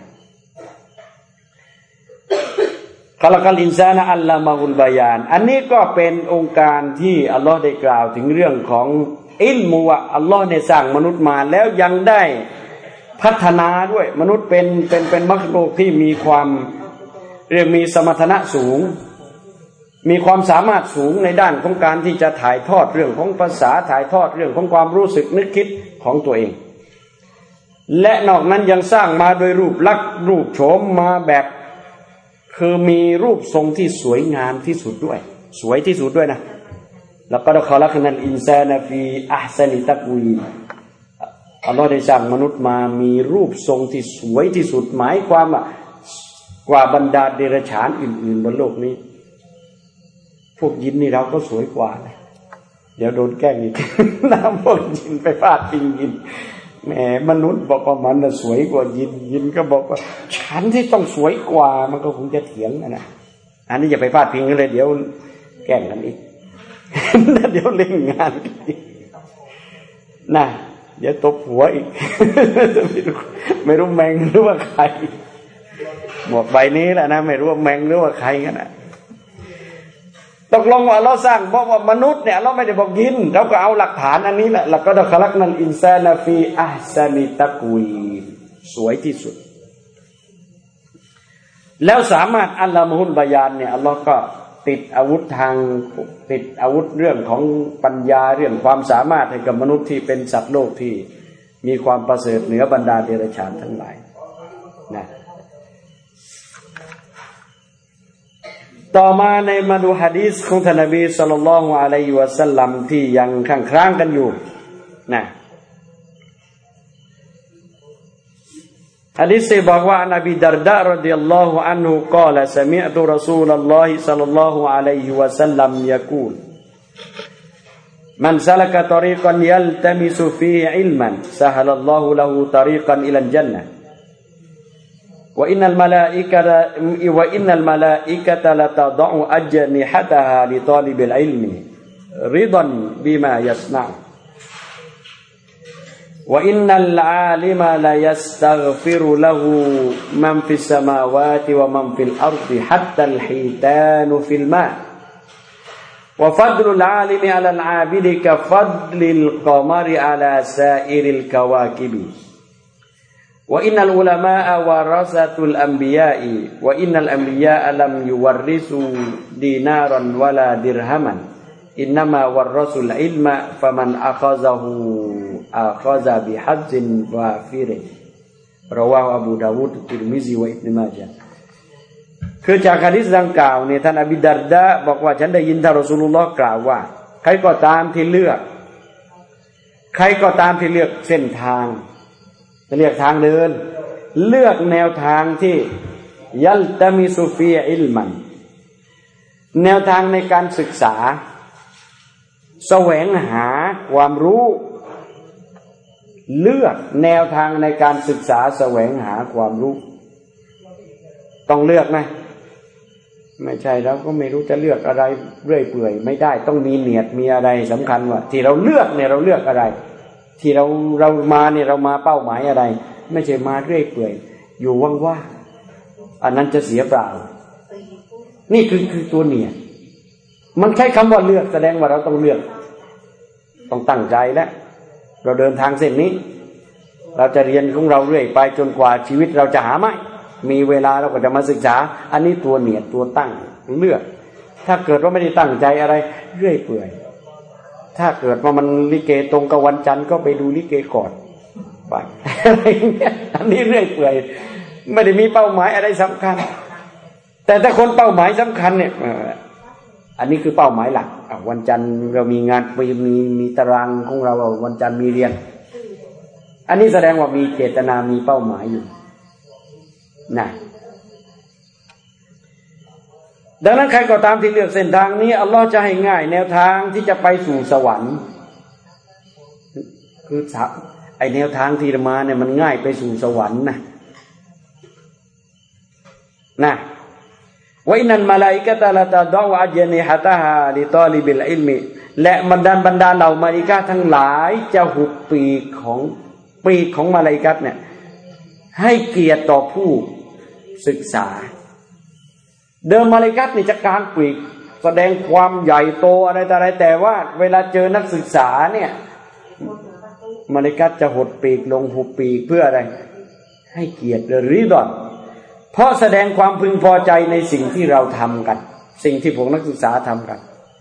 คอลักัลอินซานะอัลลามะฮุลบะยานอันนี้ก็เป็นองค์การที่อัลลอฮ์ได้กล่าวถึงเรื่องของอิลมูว่าอัลลอฮ์เนี่ยสร้างมนุษย์มาแล้วยังได้พัฒนาด้วยมนุษย์เป็นมัคลูกที่มีความมีสมรรถนะสูงมีความสามารถสูงในด้านของการที่จะถ่ายทอดเรื่องของภาษาถ่ายทอดเรื่องของความรู้สึกนึกคิดของตัวเองและนอกนั้นยังสร้างมาโดยรูปลักษณ์รูปโฉมมาแบบคือมีรูปทรงที่สวยงามที่สุดด้วยสวยที่สุดด้วยนะแล้วก็เราขอละขนันอินซานะฟีอัพซานิตักวีอัลลอฮ์ได้สร้างมนุษย์มามีรูปทรงที่สวยที่สุดหมายความว่ากว่าบรรดาเดรัจฉานอื่นๆบนโลกนี้พวกยินนี่เราก็สวยกว่าเลยเดี๋ยวโดนแกล้งอีกน้ำพวกยินไปฟาดปิงยินแหมมนุษย์บอกว่ามันน่ะสวยกว่ายินก็บอกว่าฉันที่ต้องสวยกว่ามันก็คงจะเถียงนะอันนี้อย่าไปฟาดพิงกันเลยเดี๋ยวแกล้งกันอีกเดี๋ยวเล่นงานอีกนะเดี๋ยวตบหัวอีกไม่รู้แมงหรือว่าใครหมวกใบนี้แหละนะไม่รู้ว่าแมงหรือว่าใครกันนะตกลงว่าเราสร้างเพราะว่ามนุษย์เนี่ยเราไม่ได้บอกยินเราก็เอาหลักฐานอันนี้แหละแล้วก็เราขลักนันอินซานะฟีอัพซานิตักวีสวยที่สุดแล้วสามารถอัลลอฮ์มุลบะยานเนี่ยอัลลอฮ์ก็ติดอาวุธเรื่องของปัญญาเรื่องความสามารถให้กับมนุษย์ที่เป็นสัตว์โลกที่มีความประเสริฐเหนือบรรดาเดรัจฉานทั้งหลายนะต่อมาในมาดูหะดีษของท่านนบีศ็อลลัลลอฮุอะลัยฮิวะซัลลัมที่ยังค้างกันอยู่นะหะดีษบอกว่านบีดารดะรอฎิยัลลอฮุอันฮุกล่าวสมิอตุรอซูลุลลอฮิศ็อลลัลลอฮุอะลัยฮิวะซัลลัมยะกูลมันซะละกะฏอรีกันยัลตะมิซุฟีฮิอิลมันซะฮะลัลลอฮุละฮูฏอรีกันอิลัลญันนะห์وإن الملائكة لتضع أجنحتها لطالب العلم رضا بما يصنع وإن العالم ليستغفر له من في السماوات ومن في الأرض حتى الحيتان في الماء وفضل العالم على العابد كفضل القمر على سائر الكواكب وإن العلماء ورثة الأنبياء وإن الأنبياء لم يورثوا دينارا ولا درهما إنما ورثوا العلم فمن أخذه أخذ بحظ وافر رواه أبو داود الترمذي وابن ماجه คือจากหะดีษดังกล่าวเนี่ยท่านอบีดัรดะบอกว่าฉันได้ยินท่านรอซูลุลลอฮ์กล่าวว่าใครก็ตามที่เลือกเส้นทางเลือกทางเดินเลือกแนวทางที่ยัลตะมิซุฟีอิลมันแนวทางในการศึกษาแสวงหาความรู้เลือกแนวทางในการศึกษาแสวงหาความรู้ต้องเลือกนะไม่ใช่เราก็ไม่รู้จะเลือกอะไรเรื่อยเปื่อยไม่ได้ต้องมีเนียดมีอะไรสำคัญว่าที่เราเลือกเนี่ยเราเลือกอะไรที่เรามาเนี่ยเรามาเป้าหมายอะไรไม่ใช่มาเรื่อยเปื่อยอยู่ว่างๆอันนั้นจะเสียเปล่านี่คือตัวเนี่ยมันใช้คำว่าเลือกแสดงว่าเราต้องเลือกต้องตั้งใจแล้วเราเดินทางเส้นนี้เราจะเรียนของเราเรื่อยไปจนกว่าชีวิตเราจะหาไม่มีเวลาเราก็จะมาศึกษาอันนี้ตัวเนี่ยตัวตั้งเลือกถ้าเกิดว่าไม่ได้ตั้งใจอะไรเรื่อยเปื่อยถ้าเกิดว่ามันลิเกตรงกับวันจันทร์ก็ไปดูลิเกก่อนไปอะไรเงี้ยอันนี้เรื่อยเปื่อยไม่ได้มีเป้าหมายอะไรสำคัญแต่ถ้าคนเป้าหมายสำคัญเนี่ยอันนี้คือเป้าหมายหลักวันจันทร์เรามีงานมีตารางของเราวันจันทร์มีเรียนอันนี้แสดงว่ามีเจตนามีเป้าหมายอยู่นะดังนั้นใครก็ตามที่เลือกเส้นทางนี้อัลลอฮ์จะให้ง่ายแนวทางที่จะไปสู่สวรรค์คือไอแนวทางที่มาเนี่ยมันง่ายไปสู่สวรรค์นะว่าอินันมาลาอิกะตะละตะดออัจญะนิฮะตะฮาลิตอลิบิลอิลมิและบรรดาเหล่ามาลาอิกะฮ์ทั้งหลายจะหุบปีกของมาลาอิกะฮ์เนี่ยให้เกียรติต่อผู้ศึกษาเดิมมาลาอิกะฮ์นี่จะกางปีกแสดงความใหญ่โตอะไรต่ออะไรแต่ว่าเวลาเจอนักศึกษาเนี่ยมาลาอิกะฮ์จะหดปีกลงหุบปีกเพื่ออะไรให้เกียรติริดอนเพราะแสดงความพึงพอใจในสิ่งที่เราทำกันสิ่งที่พวกนักศึกษาทำกัน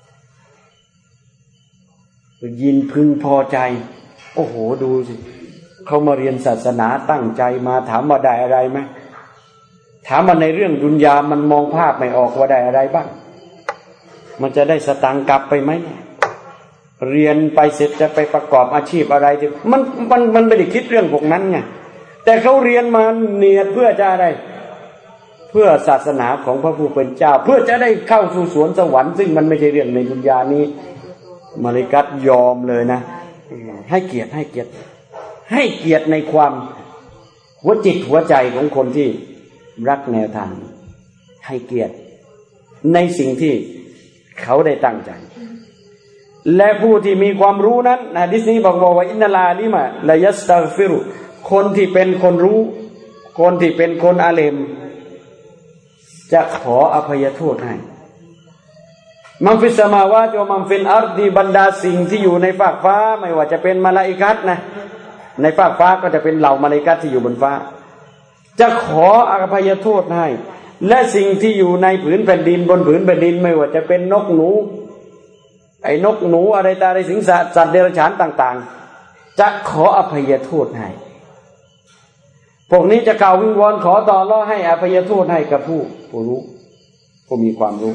ยินพึงพอใจโอ้โหดูสิเขามาเรียนศาสนาตั้งใจมาถามว่าได้อะไรไหมถามมาในเรื่องดุนยามันมองภาพไม่ออกว่าได้อะไรบ้างมันจะได้สตางค์กลับไปไหมเรียนไปเสร็จจะไปประกอบอาชีพอะไรที่มันไม่ได้คิดเรื่องพวกนั้นไงแต่เขาเรียนมาเนียดเพื่อจะอะไรเพื่อศาสนาของพระผู้เป็นเจ้าเพื่อจะได้เข้าสู่สวนสวรรค์ซึ่งมันไม่ใช่เรื่องในดุนยานี้มาลาอิกะฮ์ยอมเลยนะให้เกียรติในความหัวจิตหัวใจของคนที่รักแนวทางให้เกียรติในสิ่งที่เขาได้ตั้งใจและผู้ที่มีความรู้นั้นหะดีษนี้บอกว่าอินนัลอาลิมะลายัสตัฆฟิรุคนที่เป็นคนรู้คนที่เป็นคนอาเลมจะขออภัยโทษให้มังฟิสสมาวาติวะมังฟิลอัรฎิบรรดาสิ่งที่อยู่ในฟากฟ้าไม่ว่าจะเป็นมาลาอิกะฮ์นะในฟากฟ้าก็จะเป็นเหล่ามาลาอิกะฮ์ที่อยู่บนฟ้าจะขออภัยโทษให้และสิ่งที่อยู่ในผืนแผ่นดินบนผืนแผ่นดินไม่ว่าจะเป็นนกหนูนกหนูอะไรตาอะไรสิงสัตว์เดรัจฉานต่างๆจะขออภัยโทษให้พวกนี้จะกล่าววิงวอนขอต่ออัลเลาะห์ให้อภัยโทษให้กับผู้รู้ผู้มีความรู้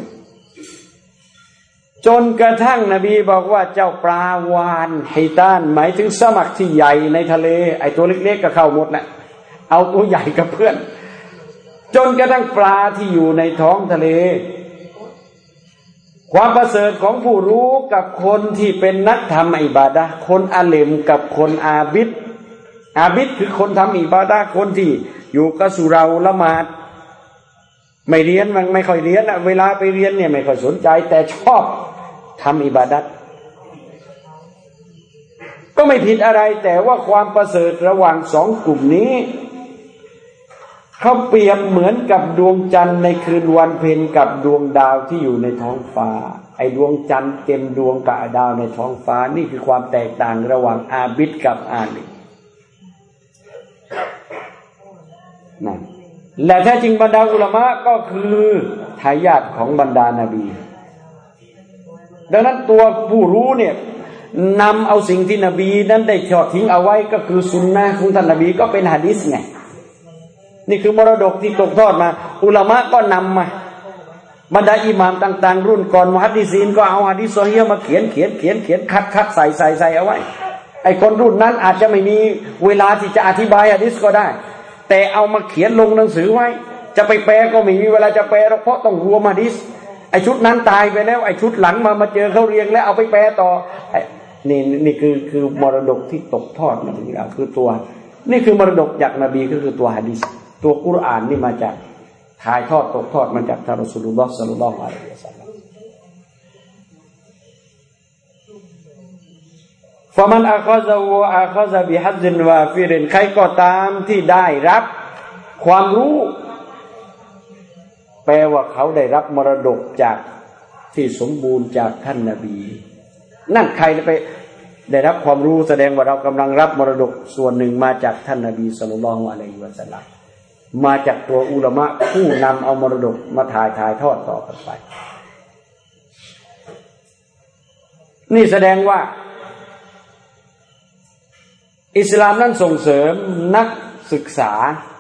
จนกระทั่งนบีบอกว่าเจ้าปลาวานไฮตานหมายถึงสมักที่ใหญ่ในทะเลไอ้ตัวเล็กๆก็เข้าหมดแหละเอาตัวใหญ่กับเพื่อนจนกระทั่งปลาที่อยู่ในท้องทะเลความประเสริฐของผู้รู้กับคนที่เป็นนักทำอิบาดะห์คนอาเลมกับคนอาบิดคือคนทำอิบาดะห์คนที่อยู่กับสุเราละหมาดไม่เรียนมันไม่ค่อยเรียนอะเวลาไปเรียนเนี่ยไม่ค่อยสนใจแต่ชอบทำอิบาดะห์ก็ไม่ผิดอะไรแต่ว่าความประเสริฐระหว่างสองกลุ่มนี้เขาเปรียบเหมือนกับดวงจันทร์ในคืนวันเพ็ญกับดวงดาวที่อยู่ในท้องฟ้าไอ้ดวงจันทร์เต็มดวงกับดาวในท้องฟ้านี่คือความแตกต่างระหว่างอาบิดกับอาลิมนั่นและแท้จริงบรรดาอุลามะก็คือทายาทของบรรดานบีดังนั้นตัวผู้รู้เนี่ยนำเอาสิ่งที่นบีนั้นได้ทอดทิ้งเอาไว้ก็คือสุนนะห์ของท่านนบีก็เป็นหะดีษไงนี่คือมรดกที่ตกทอดมาอุลามะก็นำมาบรรดาอิหม่ามต่างๆรุ่นก่อนมุฮัดดิซีนก็เอาหะดีษซอฮีฮ์มาเขียนคัดใส่เอาไว้ไอ้คนรุ่นนั้นอาจจะไม่มีเวลาที่จะอธิบายหะดีษก็ได้แต่เอามาเขียนลงหนังสือไว้จะไปแปลก็ไม่มีเวลาจะแปลหรอกเพราะต้องรวมหะดีษไอ้ชุดนั้นตายไปแล้วไอ้ชุดหลังมาเจอเขาเรียงแล้วเอาไปแปลต่อนี่คือมรดกที่ตกทอดมาถึงเราคือตัวนี่คือมรดกจากนบีก็คือตัวหะดีษตัวกุรอานนี่มาจากถ่ายทอดตกทอดมาจากท่านรอซูลุลลอฮ์ศ็อลลัลลอฮุอะลัยฮิวะซัลลัมฟะมันอะคอซะฮูอะคอซะบิฮัซซินวาฟิรินใครก็ตามที่ได้รับความรู้แปลว่าเขาได้รับมรดกจากที่สมบูรณ์จากท่านนบีนั่นใครไปได้รับความรู้แสดงว่าเรากำลังรับมรดกส่วนหนึ่งมาจากท่านนบีศ็อลลัลลอฮุอะลัยฮิวะซัลลัมมาจากตัวอุลามะผู้นำเอามรดกมาถ่ายทอดต่อกันไปนี่แสดงว่าอิสลามนั้นส่งเสริมนักศึกษา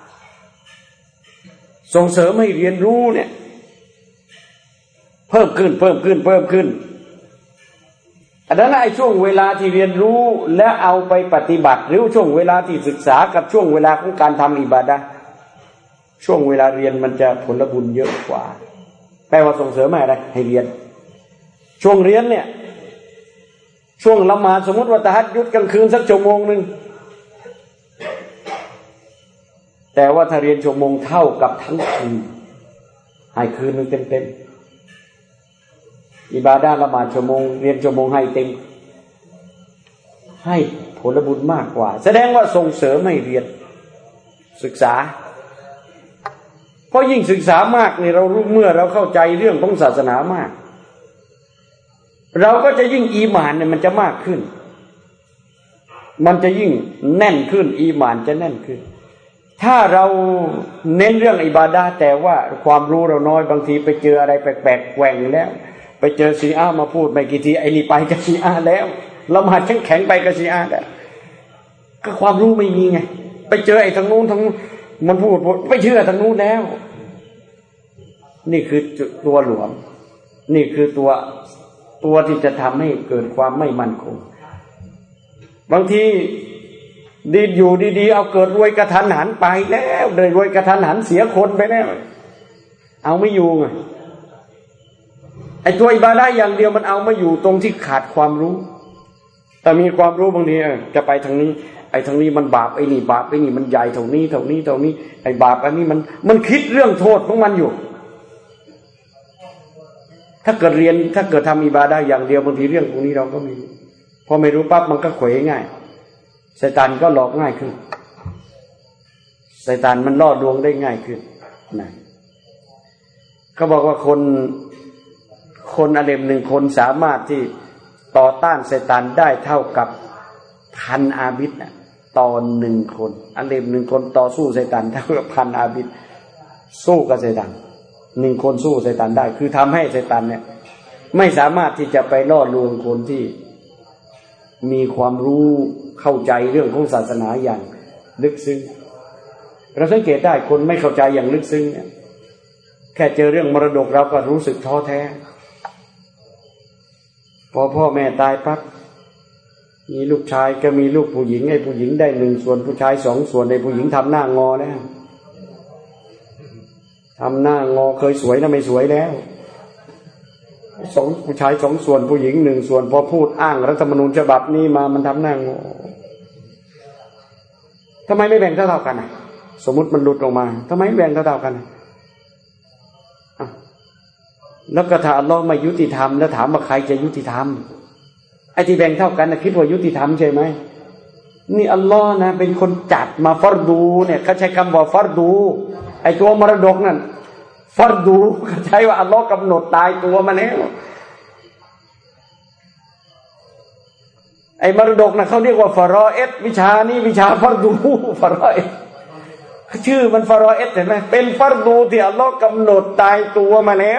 ส่งเสริมให้เรียนรู้เนี่ยเพิ่มขึ้นอันนั้นไอ้ช่วงเวลาที่เรียนรู้และเอาไปปฏิบัติหรือช่วงเวลาที่ศึกษากับช่วงเวลาของการทำอิบาดะห์ช่วงเวลาเรียนมันจะผลบุญเยอะกว่าแปลว่าส่งเสริมให้อะไรให้เรียนช่วงเรียนเนี่ยช่วงละหมาดสมมติว่าตะฮัจญุดกลางคืนสักชั่วโมงนึงแต่ว่าถ้าเรียนชั่วโมงเท่ากับทั้งคืนให้คืนนึงเต็มอิบาดะห์ละหมาดชั่วโมงเรียนชั่วโมงให้เต็มให้ผลบุญมากกว่าแสดงว่าส่งเสริมให้เรียนศึกษาเพราะยิ่งศึกษามากนี่เรารู้เมื่อเราเข้าใจเรื่องของศาสนามากเราก็จะยิ่งอีหม่านเนี่ยมันจะมากขึ้นมันจะยิ่งแน่นขึ้นอีหม่านจะแน่นขึ้นถ้าเราเน้นเรื่องอิบาดะห์แต่ว่าความรู้เราน้อยบางทีไปเจออะไรแปลกๆแหว่งแล้วไปเจอชีอะห์มาพูดไม่กี่ทีไอ้นี่ไปกับชีอะห์แล้วละหมาดแข็งไปกับชีอะห์แล้วก็ความรู้ไม่มีไงไปเจอไอ้ทางนู้นมันพูดไม่เชื่อทางนู้นแล้วนี่คือตัวหลวมนี่คือตัวที่จะทำให้เกิดความไม่มั่นคงบางทีดีอยู่ดีๆเอาเกิดรวยกระทันหันไปแล้วเลยรวยกระทันหันเสียคนไปแล้วเอาไม่อยู่ไงไอ้ตัวอิบาดะห์อย่างเดียวมันเอาไม่อยู่ตรงที่ขาดความรู้แต่มีความรู้บางทีจะไปทางนี้ไอ้ทางนี้มันบาปไอ้นี่บาปไอ้นี่มันใหญ่เท่านี้ไอ้บาปอันนี้มันคิดเรื่องโทษของมันอยู่ถ้าเกิดเรียนถ้าเกิดทำอิบาดะห์อย่างเดียวบางทีเรื่องพวกนี้เราก็ไม่รู้พอไม่รู้ปั๊บมันก็เขวง่ายชัยฏอนก็หลอกง่ายขึ้นชัยฏอนมันล่อลวงได้ง่ายขึ้นนะเขาบอกว่าคนอาเลมหนึ่งคนสามารถที่ต่อต้านชัยฏอนได้เท่ากับ1,000 อาบิดนะต่อ1 คนอาเลม1 คนต่อสู้ชัยฏอนเท่ากับ1,000 อาบิดสู้กับชัยฏอน 1 คนสู้ไซตานได้คือทำให้ไซตานเนี่ยไม่สามารถที่จะไปล่อลวงคนที่มีความรู้เข้าใจเรื่องของศาสนาอย่างลึกซึ้งเราสังเกตได้คนไม่เข้าใจอย่างลึกซึ้งเนี่ยแค่เจอเรื่องมรดกเราก็รู้สึกท้อแท้พอพ่อแม่ตายปั๊บมีลูกชายก็มีลูกผู้หญิงไอ้ผู้หญิงได้1 ส่วนผู้ชาย2 ส่วนไอ้ผู้หญิงทำหน้างอแล้วทำหน้างอเคยสวยนะไม่สวยแล้วผู้ชาย2 ส่วนผู้หญิง1 ส่วนพอพูดอ้างรัฐธรรมนูญฉบับนี้มามันทำหน้างอทำไมไม่แบ่งเท่าๆกันสมมุติมันหลุดออกมาทำไมไม่แบ่งเท่าๆกันแล้วก็ถ้าอัลเลาะห์ไม่ยุติธรรมแล้วถามว่าใครจะยุติธรรมไอ้ที่แบ่งเท่ากันคิดว่ายุติธรรมใช่ไหมนี่อัลเลาะห์นะเป็นคนจัดมาฟัรดูเนี่ยเขาใช้คำว่าฟัรดูไอ้ตัวมรดกนั่นฟัรดูเขาใช้ว่าอัลเลาะห์กำหนดตายตัวมาแล้วไอ้มรดกนะเขาเรียกว่าฟารอเอสวิชานี้วิชาฟัรดูฟารอเอสชื่อมันฟารอเอสเห็นไหมเป็นฟัรดูที่อัลเลาะห์กำหนดตายตัวมาแล้ว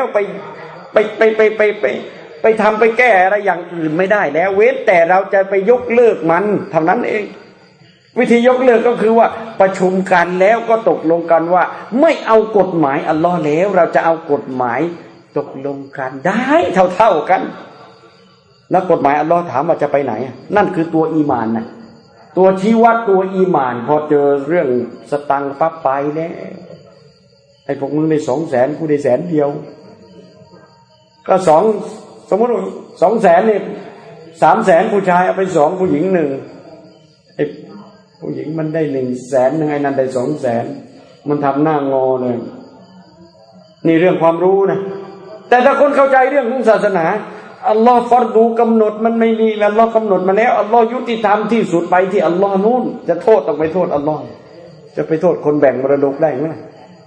ไปทำไปแก้อะไรอย่างอื่นไม่ได้แล้วเว้นแต่เราจะไปยกเลิกมันเท่านั้นเองวิธียกเลิกก็คือว่าประชุมกันแล้วก็ตกลงกันว่าไม่เอากฎหมายอัลเลาะห์แล้วเราจะเอากฎหมายตกลงกันได้เท่ากันแล้วกฎหมายอัลเลาะห์ถามว่าจะไปไหนนั่นคือตัวอีหม่านนะตัวชี้วัดตัวอีหม่านพอเจอเรื่องสตังค์ปั๊บไปแล้วไอ้พวกมึงได้200,000กูได้100,000ก็สมมติ200,000นี่300,000ผู้ชายเอาไป2ผู้หญิง1ไอ้ผู้หญิงมันได้100,000ไอ้นั่นได้200,000มันทำหน้างอเลยนี่เรื่องความรู้นะแต่ถ้าคนเข้าใจเรื่องของศาสนาอัลลอฮ์ฟัรดูกำหนดมันไม่มีอัลลอฮ์กำหนดมาแล้วอัลลอฮ์ยุติธรรมที่สุดไปที่อัลลอฮ์นู่นจะโทษต้องไปโทษอัลลอฮ์จะไปโทษคนแบ่งมรดกได้ไหม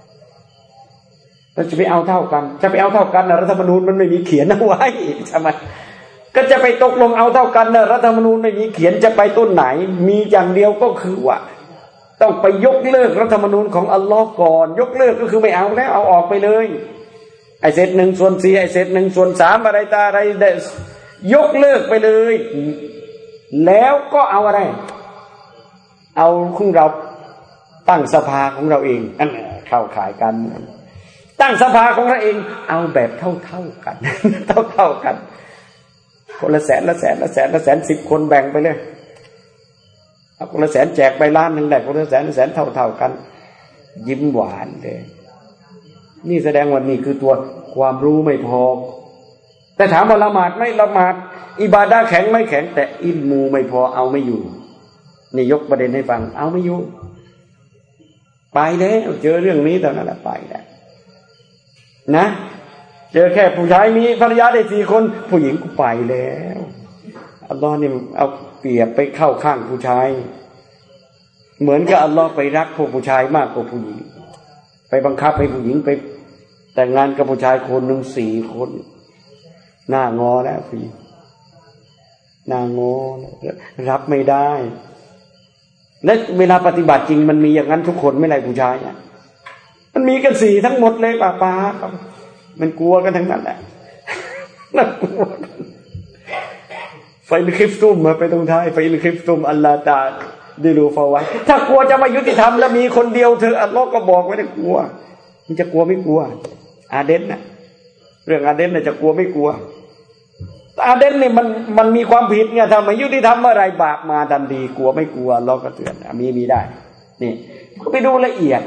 เราจะไปเอาเท่ากันจะไปเอาเท่ากันนะรัฐธรรมนูญมันไม่มีเขียนเอาไว้ใช่ไหมก็จะไปตกลงเอาเท่ากันนะรัฐธรรมนูญไม่มีเขียนจะไปต้นไหนมีอย่างเดียวก็คือว่าต้องไปยกเลิกรัฐธรรมนูญของอัลลอฮ์ก่อนยกเลิกก็คือไม่เอาแล้วเอาออกไปเลยไอ้เศษ1/4ไอ้เศษ1/3อะไรตาอะไรยกเลิกไปเลยแล้วก็เอาอะไรเอาของเราตั้งสภาของเราเองอันเข้าขายกันตั้งสภาของเราเองเอาแบบเท่ากันเท่ากันคนละ100,000 10 คนแบ่งไปเลยเอาคนละ100,000แจกไปล้านหนึ่งได้คนละ100,000เท่ากันยิ้มหวานเลยนี่แสดงว่านี่คือตัวความรู้ไม่พอแต่ถามว่าละหมาดไม่ละหมาดอิบาดะห์แข็งไม่แข็งแต่อิลมูไม่พอเอาไม่อยู่นี่ยกประเด็นให้ฟังเอาไม่อยู่ไปแล้วเจอเรื่องนี้เท่านั้นแหละไปแล้วนะเจอแค่ผู้ชายมีภรรยาได้4 คนผู้หญิงก็ไปแล้วอัลลอฮ์นี่เอาเปรียบไปเข้าข้างผู้ชายเหมือนกับอัลลอฮ์ไปรักพวกผู้ชายมากกว่าผู้หญิงไปบังคับให้ผู้หญิงไปแต่งงานกับผู้ชายคนหนึ่ง4 คนหน้างอแล้วพี่หน้างอรับไม่ได้และเวลาปฏิบัติจริงมันมีอย่างนั้นทุกคนไม่ไรผู้ชายเนี่ยมันมีกัน4ทั้งหมดเลยป้ามันกลัวกันทั้งนั้นแหละน่ากลัวไฟลิคิฟตุมมาไปตรงท้ายไฟลิคิฟตุมอัลลาตาดิลูฟาไว้ถ้ากลัวจะไม่ยุติธรรมแล้วมีคนเดียวเธออัลลอฮ์ก็บอกไว้ได้กลัวมันจะกลัวไม่กลัวอาเดนนะเรื่องอาเดนน่ะจะกลัวไม่กลัวอาเดนนี่มันมีความผิดไงทำไมยุติธรรมเมื่อไรบาปมาทันทีกลัวไม่กลัวอัลลอฮ์ก็เตือนมีได้นี่ก็ไปดูละเอียด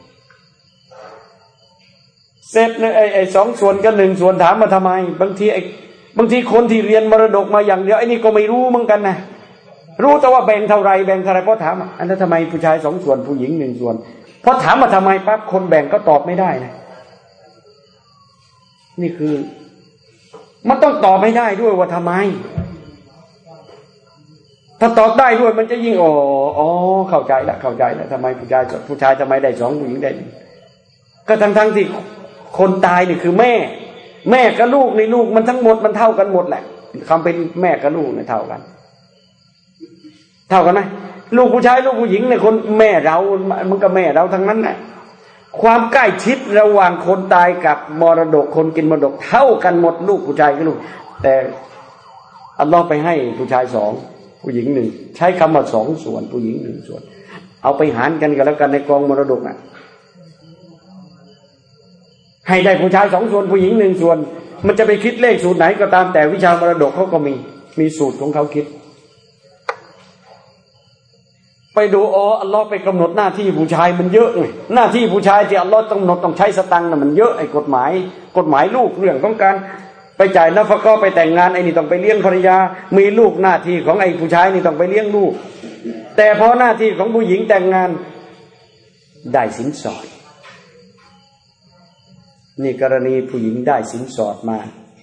เสร็จเนี่ยไอ้2 ส่วนกับ1 ส่วนถามมาทำไมบางทีคนที่เรียนมรดกมาอย่างเดียวไอ้นี่ก็ไม่รู้เหมือนกันนะรู้แต่ว่าแบ่งเท่าไรเพราะถามอันนั้นทำไมผู้ชาย2 ส่วนผู้หญิง1 ส่วนพอถามมาทำไมปั๊บคนแบ่งก็ตอบไม่ได้นะนี่คือมันต้องตอบไม่ได้ด้วยว่าทำไมถ้าตอบได้ด้วยมันจะยิ่งเข้าใจแล้วทำไมผู้ชายทำไมได้2ผู้หญิงได้ก็ทั้งที่คนตายนี่คือแม่กับลูกในลูกมันทั้งหมดมันเท่ากันหมดแหละคำเป็นแม่กับลูกเนี่ยเท่ากันไหมลูกผู้ชายลูกผู้หญิงเนี่ยคนแม่เรามันก็แม่เราทั้งนั้นแหละความใกล้ชิดระหว่างคนตายกับมรดกคนกินมรดกเท่ากันหมดลูกผู้ชายกับลูกแต่อัลลอฮ์ไปให้ผู้ชายสองผู้หญิงหนึ่งใช้คำว่าสองส่วนผู้หญิงหนึ่งส่วนเอาไปหารกันกันแล้วกันในกองมรดกน่ะให้ได้ผู้ชายสองส่วนผู้หญิงหนึ่งส่วนมันจะไปคิดเลขสูตรไหนก็ตามแต่วิชามรดกเขาก็มีสูตรของเขาคิดไปดูอัลลอฮ์ไปกำหนดหน้าที่ผู้ชายมันเยอะไงหน้าที่ผู้ชายที่อัลลอฮ์ต้องกำหนดต้องใช้สตังค์น่ะมันเยอะไอ้กฎหมายลูกเรื่องของการไปจ่ายนะฟะก็ไปแต่งงานไอ้นี่ต้องไปเลี้ยงภรรยามีลูกหน้าที่ของไอ้ผู้ชายนี่ต้องไปเลี้ยงลูกแต่พอหน้าที่ของผู้หญิงแต่งงานได้สินสอดนี่กรณีผู้หญิงได้สินสอดมา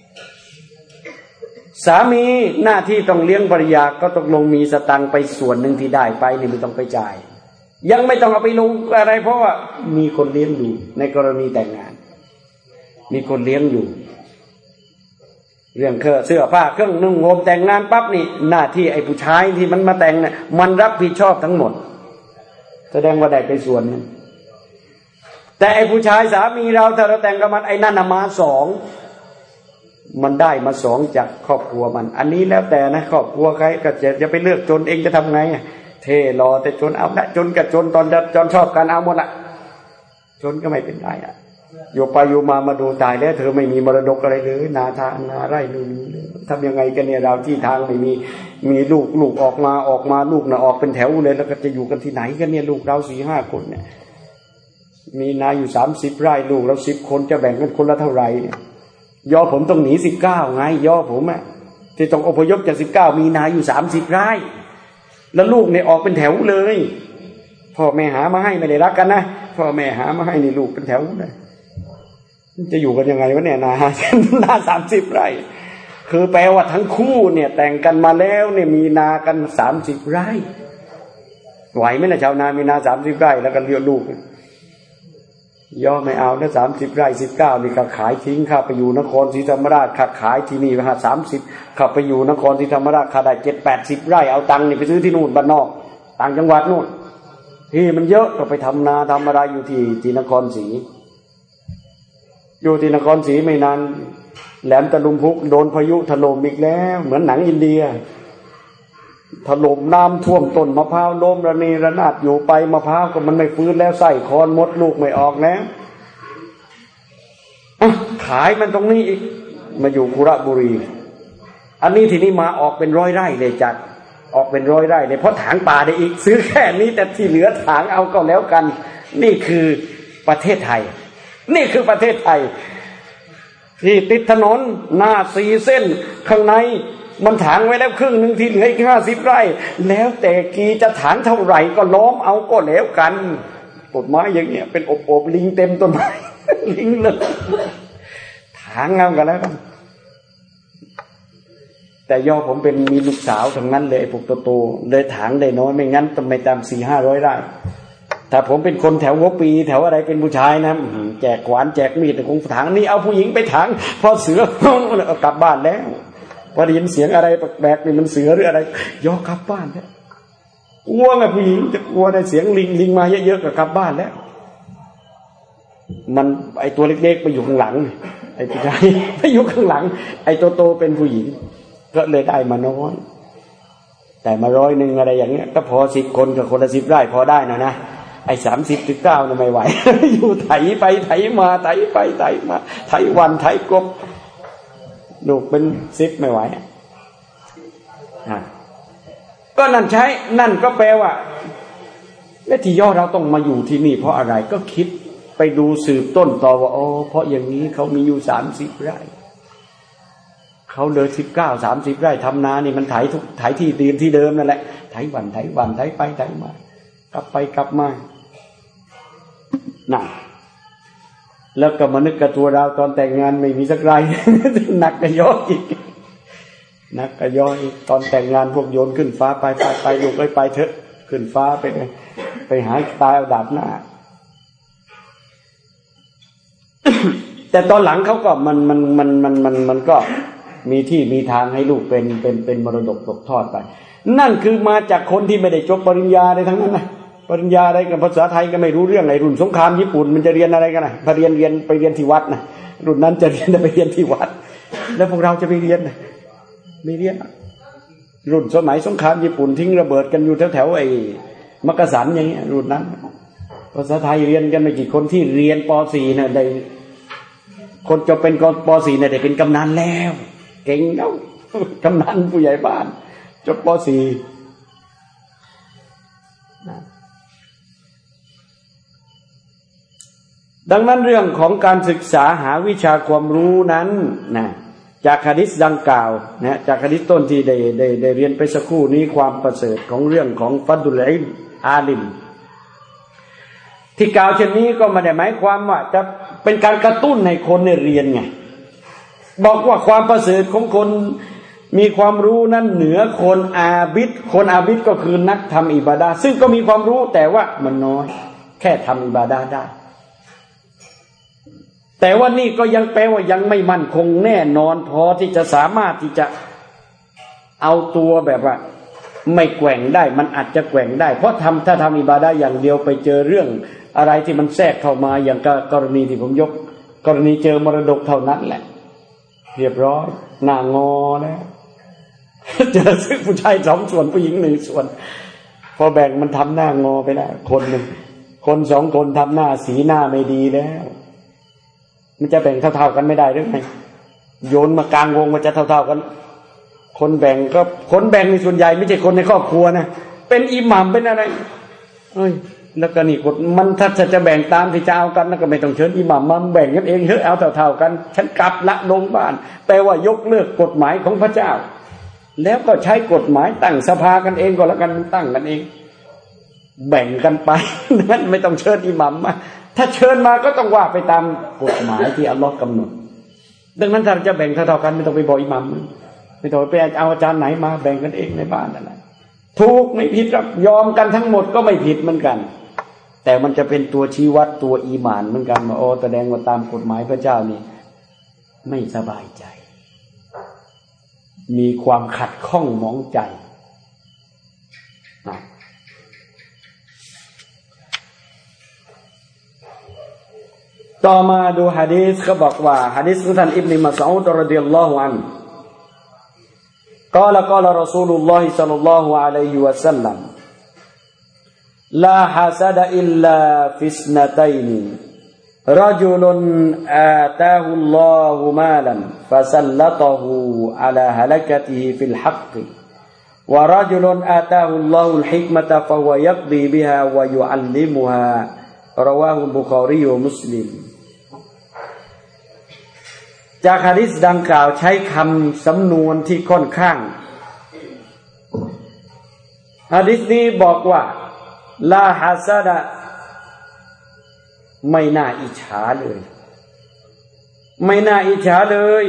สามีหน้าที่ต้องเลี้ยงภรรยาก็ต้องลงมีสตังค์ไปส่วนหนึ่งที่ได้ไปนี่ไม่ต้องไปจ่ายยังไม่ต้องเอาไปลงอะไรเพราะว่ามีคนเลี้ยงอยู่ในกรณีแต่งงานมีคนเลี้ยงอยู่เรื่องเสื้อผ้าเครื่องนุ่งห่มแต่งงานปั๊บนี่หน้าที่ไอ้ผู้ชายที่มันมาแต่งเนี่ยมันรับผิดชอบทั้งหมดแสดงว่าได้ไปส่วนนึงแต่ไอ้ผู้ชายสามีเราถ้าเราแต่งกับมันไอ้นั่นมาสองมันได้มาสองจากครอบครัวมันอันนี้แล้วแต่นะครอบครัวใครก็จะไปเลือกจนเองจะทำไงเท่รอแต่จนเอาละจนกับจนตอนชอบกันเอาหมดละจนก็ไม่เป็นไรโยไปโยมาดูตายแล้วเธอไม่มีมรดกอะไรเลยนาทานนาไร่ไม่มีเลยทำยังไงกันเนี่ยเราที่ทางไม่มีลูกออกมาลูกน่ะออกเป็นแถวเลยแล้วก็จะอยู่กันที่ไหนกันเนี่ยลูกเรา 4-5 คนเนี่ยมีนาอยู่30 ไร่ลูกเรา10 คนจะแบ่งกันคนละเท่าไหร่เนี่ยย่อผมต้องหนี19ไงย่อผมที่ต้องอพยพจาก19มีนาอยู่30 ไร่แล้วลูกเนี่ยออกเป็นแถวเลยพ่อแม่หามาให้ไม่ได้รักกันนะพ่อแม่หามาให้นี่ลูกเป็นแถวเลยจะอยู่กันยังไงวะเนี่ยนา30 ไร่คือแปลว่าทั้งคู่เนี่ยแต่งกันมาแล้วเนี่ยมีนากัน30 ไร่ไหวไหมล่ะชาวนามีนา30 ไร่แล้วก็เลี้ยงลูกย่อไม่เอานะ30 ไร่19นี่ก็ขายทิ้งข้าไปอยู่นครศรีธรรมราชข้าขายที่นี่30ข้าไปอยู่นครศรีธรรมราชข้าได้70-80 ไร่เอาตังค์นี่ไปซื้อที่นู่นบ้านนอกต่างจังหวัดนู่นที่มันเยอะก็ไปทำนาทำอะไรอยู่ที่นครศรีอยู่ที่นครศรีไม่นานแหลมตะลุมพุกโดนพายุถล่มอีกแล้วเหมือนหนังอินเดียถล่มน้ำท่วมต้นมะพร้าวล้มระเนระนาดอยู่ไปมะพร้าวก็มันไม่ฟื้นแล้วไส้คอนมดลูกไม่ออกแล้วขายมันตรงนี้อีกมาอยู่กุระบุรีอันนี้ทีนี้มาออกเป็น100 ไร่เลยจัดออกเป็น100 ไร่เลยเพราะถางป่าได้อีกซื้อแค่นี้แต่ที่เหลือถางเอาก็แล้วกันนี่คือประเทศไทยนี่คือประเทศไทยที่ติดถนนหน้า4 เส้นข้างในมันถางไว้แล้วครึ่งนึงที่เหลืออีก50 ไร่แล้วแต่กีจะถางเท่าไหร่ก็ล้อมเอาก็แล้วกันต้นไม้อย่างเงี้ยเป็นอบลิงเต็มต้นไม้ลิงเลยถางเอากันแล้วกันแต่ย่อผมเป็นมีลูกสาวทั้งนั้นเลยพวกโตๆเลยถางได้น้อยไม่งั้นต้องไปตาม 400-500 ไร่ถ้าผมเป็นคนแถวหัวปีแถวอะไรเป็นผู้ชายนะแจกขวานแจกมีดคงถางนี่เอาผู้หญิงไปถางพอเสือเอากลับบ้านแล้วพอได้ยินเสียงอะไรแปลกๆนี่มันเสือหรืออะไรย่อกลับบ้านแล้วกลัวไงผู้หญิงจะกลัวในเสียงลิงมาเยอะๆก็กลับบ้านแล้วมันไอตัวเล็กๆไปอยู่ข้างหลังไอผู้ชายไปอยู่ข้างหลังไอโตๆเป็นผู้หญิงก็เลยได้มาน้อยแต่มา100 นึงอะไรอย่างเงี้ยก็พอ10 คนกับคนละ10 ไร่พอได้นะไอ้30-9เนี่ยไม่ไหว อยู่ไถไปไถมาไถไปไถมาไถวันไถกบลูกเป็น10ไม่ไหวก็นั่นใช้นั่นก็แปลว่าและที่ย่อเราต้องมาอยู่ที่นี่เพราะอะไรก็คิดไปดูสืบต้นต่อว่าเพราะอย่างนี้เขามีอยู่30 ไร่เขาเลย19-30 ไร่ทำนานี่มันไถที่ดินที่เดิมนั่นแหละไถวันไถไปไถมากลับไปกลับมานั่นแล้วก็มานึกกับตัวเราตอนแต่งงานไม่มีสักไร หนักกระย้อยอีกนักกระย้อยตอนแต่งงานพวกโยนขึ้นฟ้าไปลูกไปเถอะขึ้นฟ้าไปหาตายเอาดาบหน้า แต่ตอนหลังเขาก็มันก็มีที่มีทางให้ลูกเป็นมรดกตกทอดไปนั่นคือมาจากคนที่ไม่ได้จบปริญญาในทั้งนั้นนะปริญญาอะไรกับภาษาไทยก็ไม่รู้เรื่องไอ้รุ่นสงครามญี่ปุ่นมันจะเรียนอะไรกันนะพอเรียนไปเรียนที่วัดนะรุ่นนั้นจะเรียนไปเรียนที่วัดแล้วพวกเราจะไปเรียนนะไม่เรียนรุ่นสมัยสงครามญี่ปุ่นทิ้งระเบิดกันอยู่แถวๆไอ้มักกะสันอย่างเงี้ยรุ่นนั้นภาษาไทยเรียนกันไม่กี่คนที่เรียนป .4 น่ะได้คนจะเป็นป .4 น่ะได้เป็นกำนันแล้วเก่งแล้วกำนันผู้ใหญ่บ้านจบป .4 ดังนั้นเรื่องของการศึกษาหาวิชาความรู้นั้นนะจากหะดีษดังกล่าวนะจากหะดีษต้นที่ได้เรียนไปสักครู่นี้ความประเสริฐของเรื่องของฟัดุลอิลม์อาลิมที่กล่าวเช่นนี้ก็ไม่ได้หมายความว่าจะเป็นการกระตุ้นให้คนเรียนไงบอกว่าความประเสริฐของคนมีความรู้นั้นเหนือคนอาบิดคนอาบิดก็คือนักทำอิบาดะห์ซึ่งก็มีความรู้แต่ว่ามันน้อยแค่ทำอิบาดะห์ได้แต่ว่านี่ก็ยังแปลว่ายังไม่มั่นคงแน่นอนพอที่จะสามารถที่จะเอาตัวแบบว่าไม่แกว่งได้มันอาจจะแกว่งได้เพราะถ้าทำอิบาดะห์อย่างเดียวไปเจอเรื่องอะไรที่มันแทรกเข้ามาอย่างกรณีที่ผมยกกรณีเจอมรดกเท่านั้นแหละเรียบร้อยหน้างอแล้วเจอซึ่งผู้ชาย2 ส่วนผู้หญิง1 ส่วนพอแบ่งมันทำหน้างอไปได้คนหนึ่งคน2 คนทำหน้าสีหน้าไม่ดีแล้วมันจะแบ่งเท่าๆกันไม่ได้หรือไงโยนมากลางวงมันจะเท่าๆกันคนแบ่งก็คนแบ่งในส่วนใหญ่ไม่ใช่คนในครอบครัวนะเป็นอิหม่ามเป็นอะไรเอ้ยแล้วก็นี่กฎมันถ้าจะแบ่งตามที่จะเอากันแล้วก็ไม่ต้องเชิญอิหม่ามมาแบ่งกันเองเฮ้ยเอาเท่าๆกันฉันกลับละลงบ้านแปลว่ายกเลิกกฎหมายของพระเจ้าแล้วก็ใช้กฎหมายตั้งสภากันเองก็แล้วกันตั้งกันเองแบ่งกันไปนั่นไม่ต้องเชิญอิหม่ามมาถ้าเชิญมาก็ต้องว่าไปตามกฎหมายที่อัลลอฮ์กำหนดดังนั้นถ้าจะแบ่งเท่าๆกันไม่ต้องไปบอกอิหม่ามไม่ต้องไปเอาอาจารย์ไหนมาแบ่งกันเองในบ้านนั่นแหละถูกไม่ผิดครับยอมกันทั้งหมดก็ไม่ผิดเหมือนกันแต่มันจะเป็นตัวชี้วัดตัวอีหม่านเหมือนกันว่าแสดงว่าตามกฎหมายพระเจ้านี่ไม่สบายใจมีความขัดข้องหมองใจต่อมาดูหะดีษเขาบอกว่าหะดีษของท่านอิบนุมัสอูดรอฎิยัลลอฮุอันฮุقال رسول الله صلى الله عليه وسلم لا حسد إلا في اثنتين رجل آتاه الله مالا فسلطه على هلكته في الحق ورجل آتاه الله الحكمة فهو يقضي بها ويعلمها رواه البخاري ومسلم จากหะดีษดังกล่าวใช้คำสำนวนที่ค่อนข้างหะดีษนี้บอกว่าลาฮัสดะไม่น่าอิจฉาเลยไม่น่าอิจฉาเลย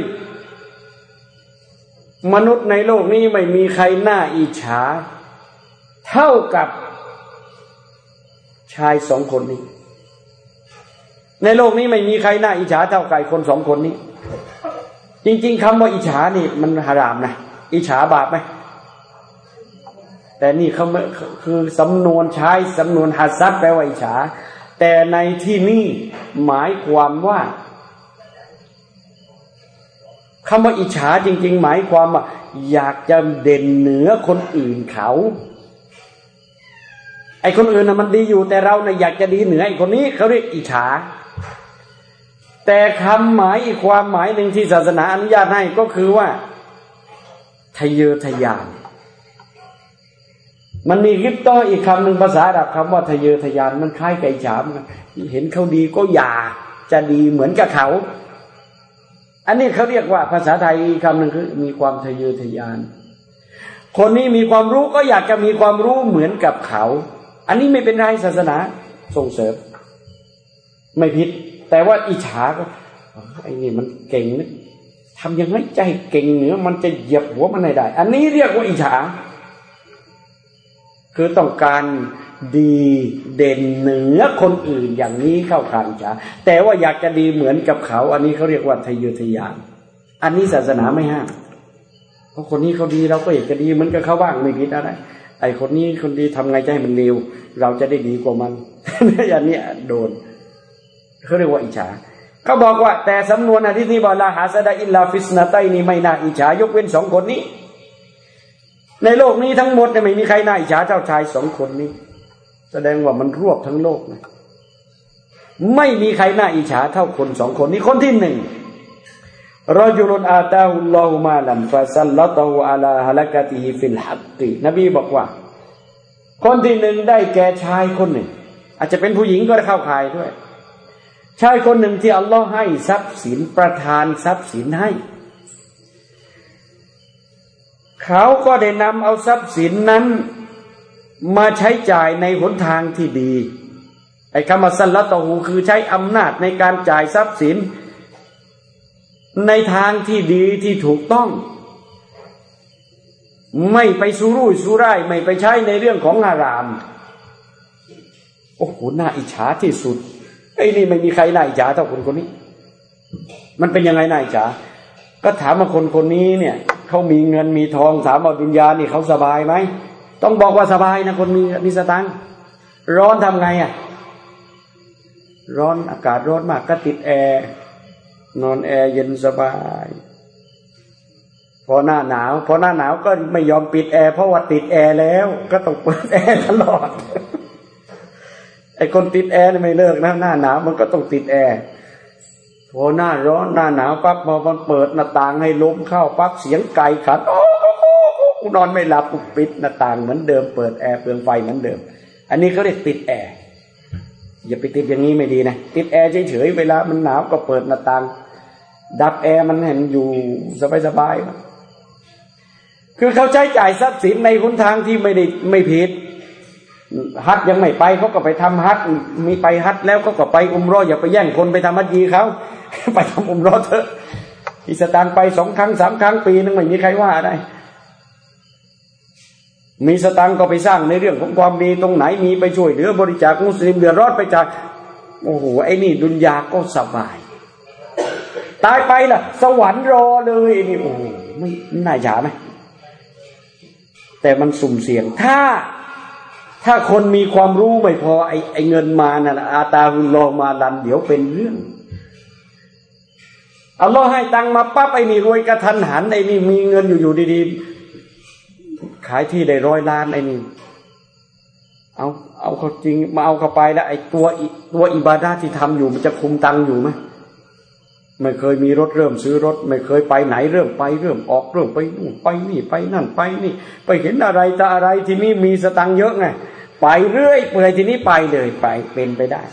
มนุษย์ในโลกนี้ไม่มีใครน่าอิจฉาเท่ากับชาย2 คนนี้ในโลกนี้ไม่มีใครน่าอิจฉาเท่ากับคน2 คนนี้จริงๆคำว่าอิจฉานี่มันหารามนะอิจฉาบาปไหมแต่นี่เขาคือสำนวนใช้สำนวนฮัสซัดแปลว่าอิจฉาแต่ในที่นี้หมายความว่าคำว่าอิจฉาจริงๆหมายความว่าอยากจะเด่นเหนือคนอื่นเขาไอ้คนอื่นน่ะมันดีอยู่แต่เราเนี่ยอยากจะดีเหนือไอ้คนนี้เขาเรียกอิจฉาแต่คำหมายอีกความหมายหนึ่งที่ศาสนาอนุญาตให้ก็คือว่าทะเยอทะยานมันมีกิบต้ออีกคำหนึ่งภาษาอาหรับคำว่าทะเยอทะยานมันคล้ายกับอิจฉาเห็นเขาดีก็อยากจะดีเหมือนกับเขาอันนี้เขาเรียกว่าภาษาไทยคำหนึ่งคือมีความทะเยอทะยานคนนี้มีความรู้ก็อยากจะมีความรู้เหมือนกับเขาอันนี้ไม่เป็นไรศาสนาส่งเสริมไม่ผิดแต่ว่าอิจฉาก็ไอ้นี่มันเก่งนะทำยังไงใจเก่งเหนือมันจะเหยียบหัวมันได้อันนี้เรียกว่าอิจฉาคือต้องการดีเด่นเหนือคนอื่นอย่างนี้เข้าข่ายอิจฉาแต่ว่าอยากจะดีเหมือนกับเขาอันนี้เขาเรียกว่าทะเยอทะยานอันนี้ศาสนาไม่ห้ามเพราะคนนี้เขาดีเราก็อยากจะดีเหมือนกับเขาบ้างไม่ผิดอะไรไอ้คนนี้คนดีทำไงจะให้มันเลวเราจะได้ดีกว่ามัน อย่างนี้โดนเขาเรียกว่าอิจฉาเขาบอกว่าแต่สำนวนหะดีษนี้บอกลาฮาซะดะอิลลาฟิสนะตัยนี่ไม่น่าอิจฉายกเว้น2คนนี้ในโลกนี้ทั้งหมดเนี่ยไม่มีใครน่าอิจฉาเท่าชาย2คนนี้แสดงว่ามันรวบทั้งโลกนะไม่มีใครน่าอิจฉาเท่าคน2คนนี้คนที่1รอจุลุนอาตาฮุลลอฮุมาลันฟะซัลลัตฮุอะลาฮะละกะติฮิฟิลฮักกินบีบอกว่าคนที่1ได้แก่ชายคนหนึ่งอาจจะเป็นผู้หญิงก็เข้าข่ายด้วยชายคนหนึ่งที่อัลลอฮ์ให้ทรัพย์สินประทานทรัพย์สินให้เขาก็ได้นำเอาทรัพย์สินนั้นมาใช้จ่ายในหนทางที่ดีไอ้คำว่าซัลลัตฮูคือใช้อำนาจในการจ่ายทรัพย์สินในทางที่ดีที่ถูกต้องไม่ไปสุรุ่ยสุร่ายไม่ไปใช้ในเรื่องของฮารามโอ้โหน่าอิจฉาที่สุดไอ้นี่ไม่มีใครน่าอิจฉาเท่าคนคนนี้มันเป็นยังไงน่าอิจฉาก็ถามว่าคนคนนี้เนี่ยเขามีเงินมีทองถามว่าดุนยานี่เขาสบายไหมต้องบอกว่าสบายนะคนมีสตางค์ร้อนทำไงอ่ะร้อนอากาศร้อนมากก็ติดแอร์นอนแอร์เย็นสบายพอหน้าหนาวก็ไม่ยอมปิดแอร์เพราะว่าติดแอร์แล้วก็ต้องเปิดแอร์ตลอดไอ้คนติดแอร์ไม่เลิกนะหน้าหนาวมันก็ต้องติดแอร์พอหน้าร้อนหน้าหนาวปั๊บพอมันเปิดหน้าต่างให้ลมเข้าปั๊บเสียงไก่ขันกูนอนไม่หลับกูปิดหน้าต่างเหมือนเดิมเปิดแอร์เปลืองไฟเหมือนเดิมอันนี้เขาเรียกติดแอร์อย่าไปติดอย่างนี้ไม่ดีนะติดแอร์เฉยๆเวลามันหนาวก็เปิดหน้าต่างดับแอร์มันเห็นอยู่สบายๆคือเขาใช้จ่ายทรัพย์สินในหนทางที่ไม่ผิดฮัจญ์ยังไม่ไปเขาก็ไปทำฮัจญ์มีไปฮัจญ์แล้วก็ไปอุมเราะห์อย่าไปแย่งคนไปทำฮัจญ์เขาไปทำอุมเราะห์เถอะอิสตางค์ไป2 ครั้ง 3 ครั้งปีนึงไม่มีใครว่าได้มีสตางค์ก็ไปสร้างในเรื่องของความดีตรงไหนมีไปช่วยเหลือบริจาคมุสลิมเดือดร้อนไปจากโอ้โหไอ้นี่ดุนยาก็สบายตายไปล่ะสวรรค์รอเลยไอ้นี่โอ้โหไม่น่าอิจฉาไหมแต่มันสุ่มเสี่ยงถ้าคนมีความรู้ไม่พอไอ้เงินมาน่ะอาตาฮุลลอฮ์มาลันเดี๋ยวเป็นเรื่องอัลลอฮ์ให้ตังมาปั๊บไอ้นี่รวยกระทันหันไอ้นี่มีเงินอยู่ดีๆขายที่ได้100 ล้านไอ้นี่เอาเขาจริงมาเอาเข้าไปแล้วไอ้ตัวอิบาดะห์ที่ทำอยู่มันจะคุมตังอยู่ไหมไม่เคยมีรถเริ่มซื้อรถไม่เคยไปไหนเริ่มไปเริ่มออกเริ่มไปนู่นไปนี่ไปนั่นไปนี่ไปเห็นอะไรแต่อะไรทีนี้มีสตังค์เยอะไงไปเรื่อยเปื่อยทีนี้ไปเลยไปเป็นไปได้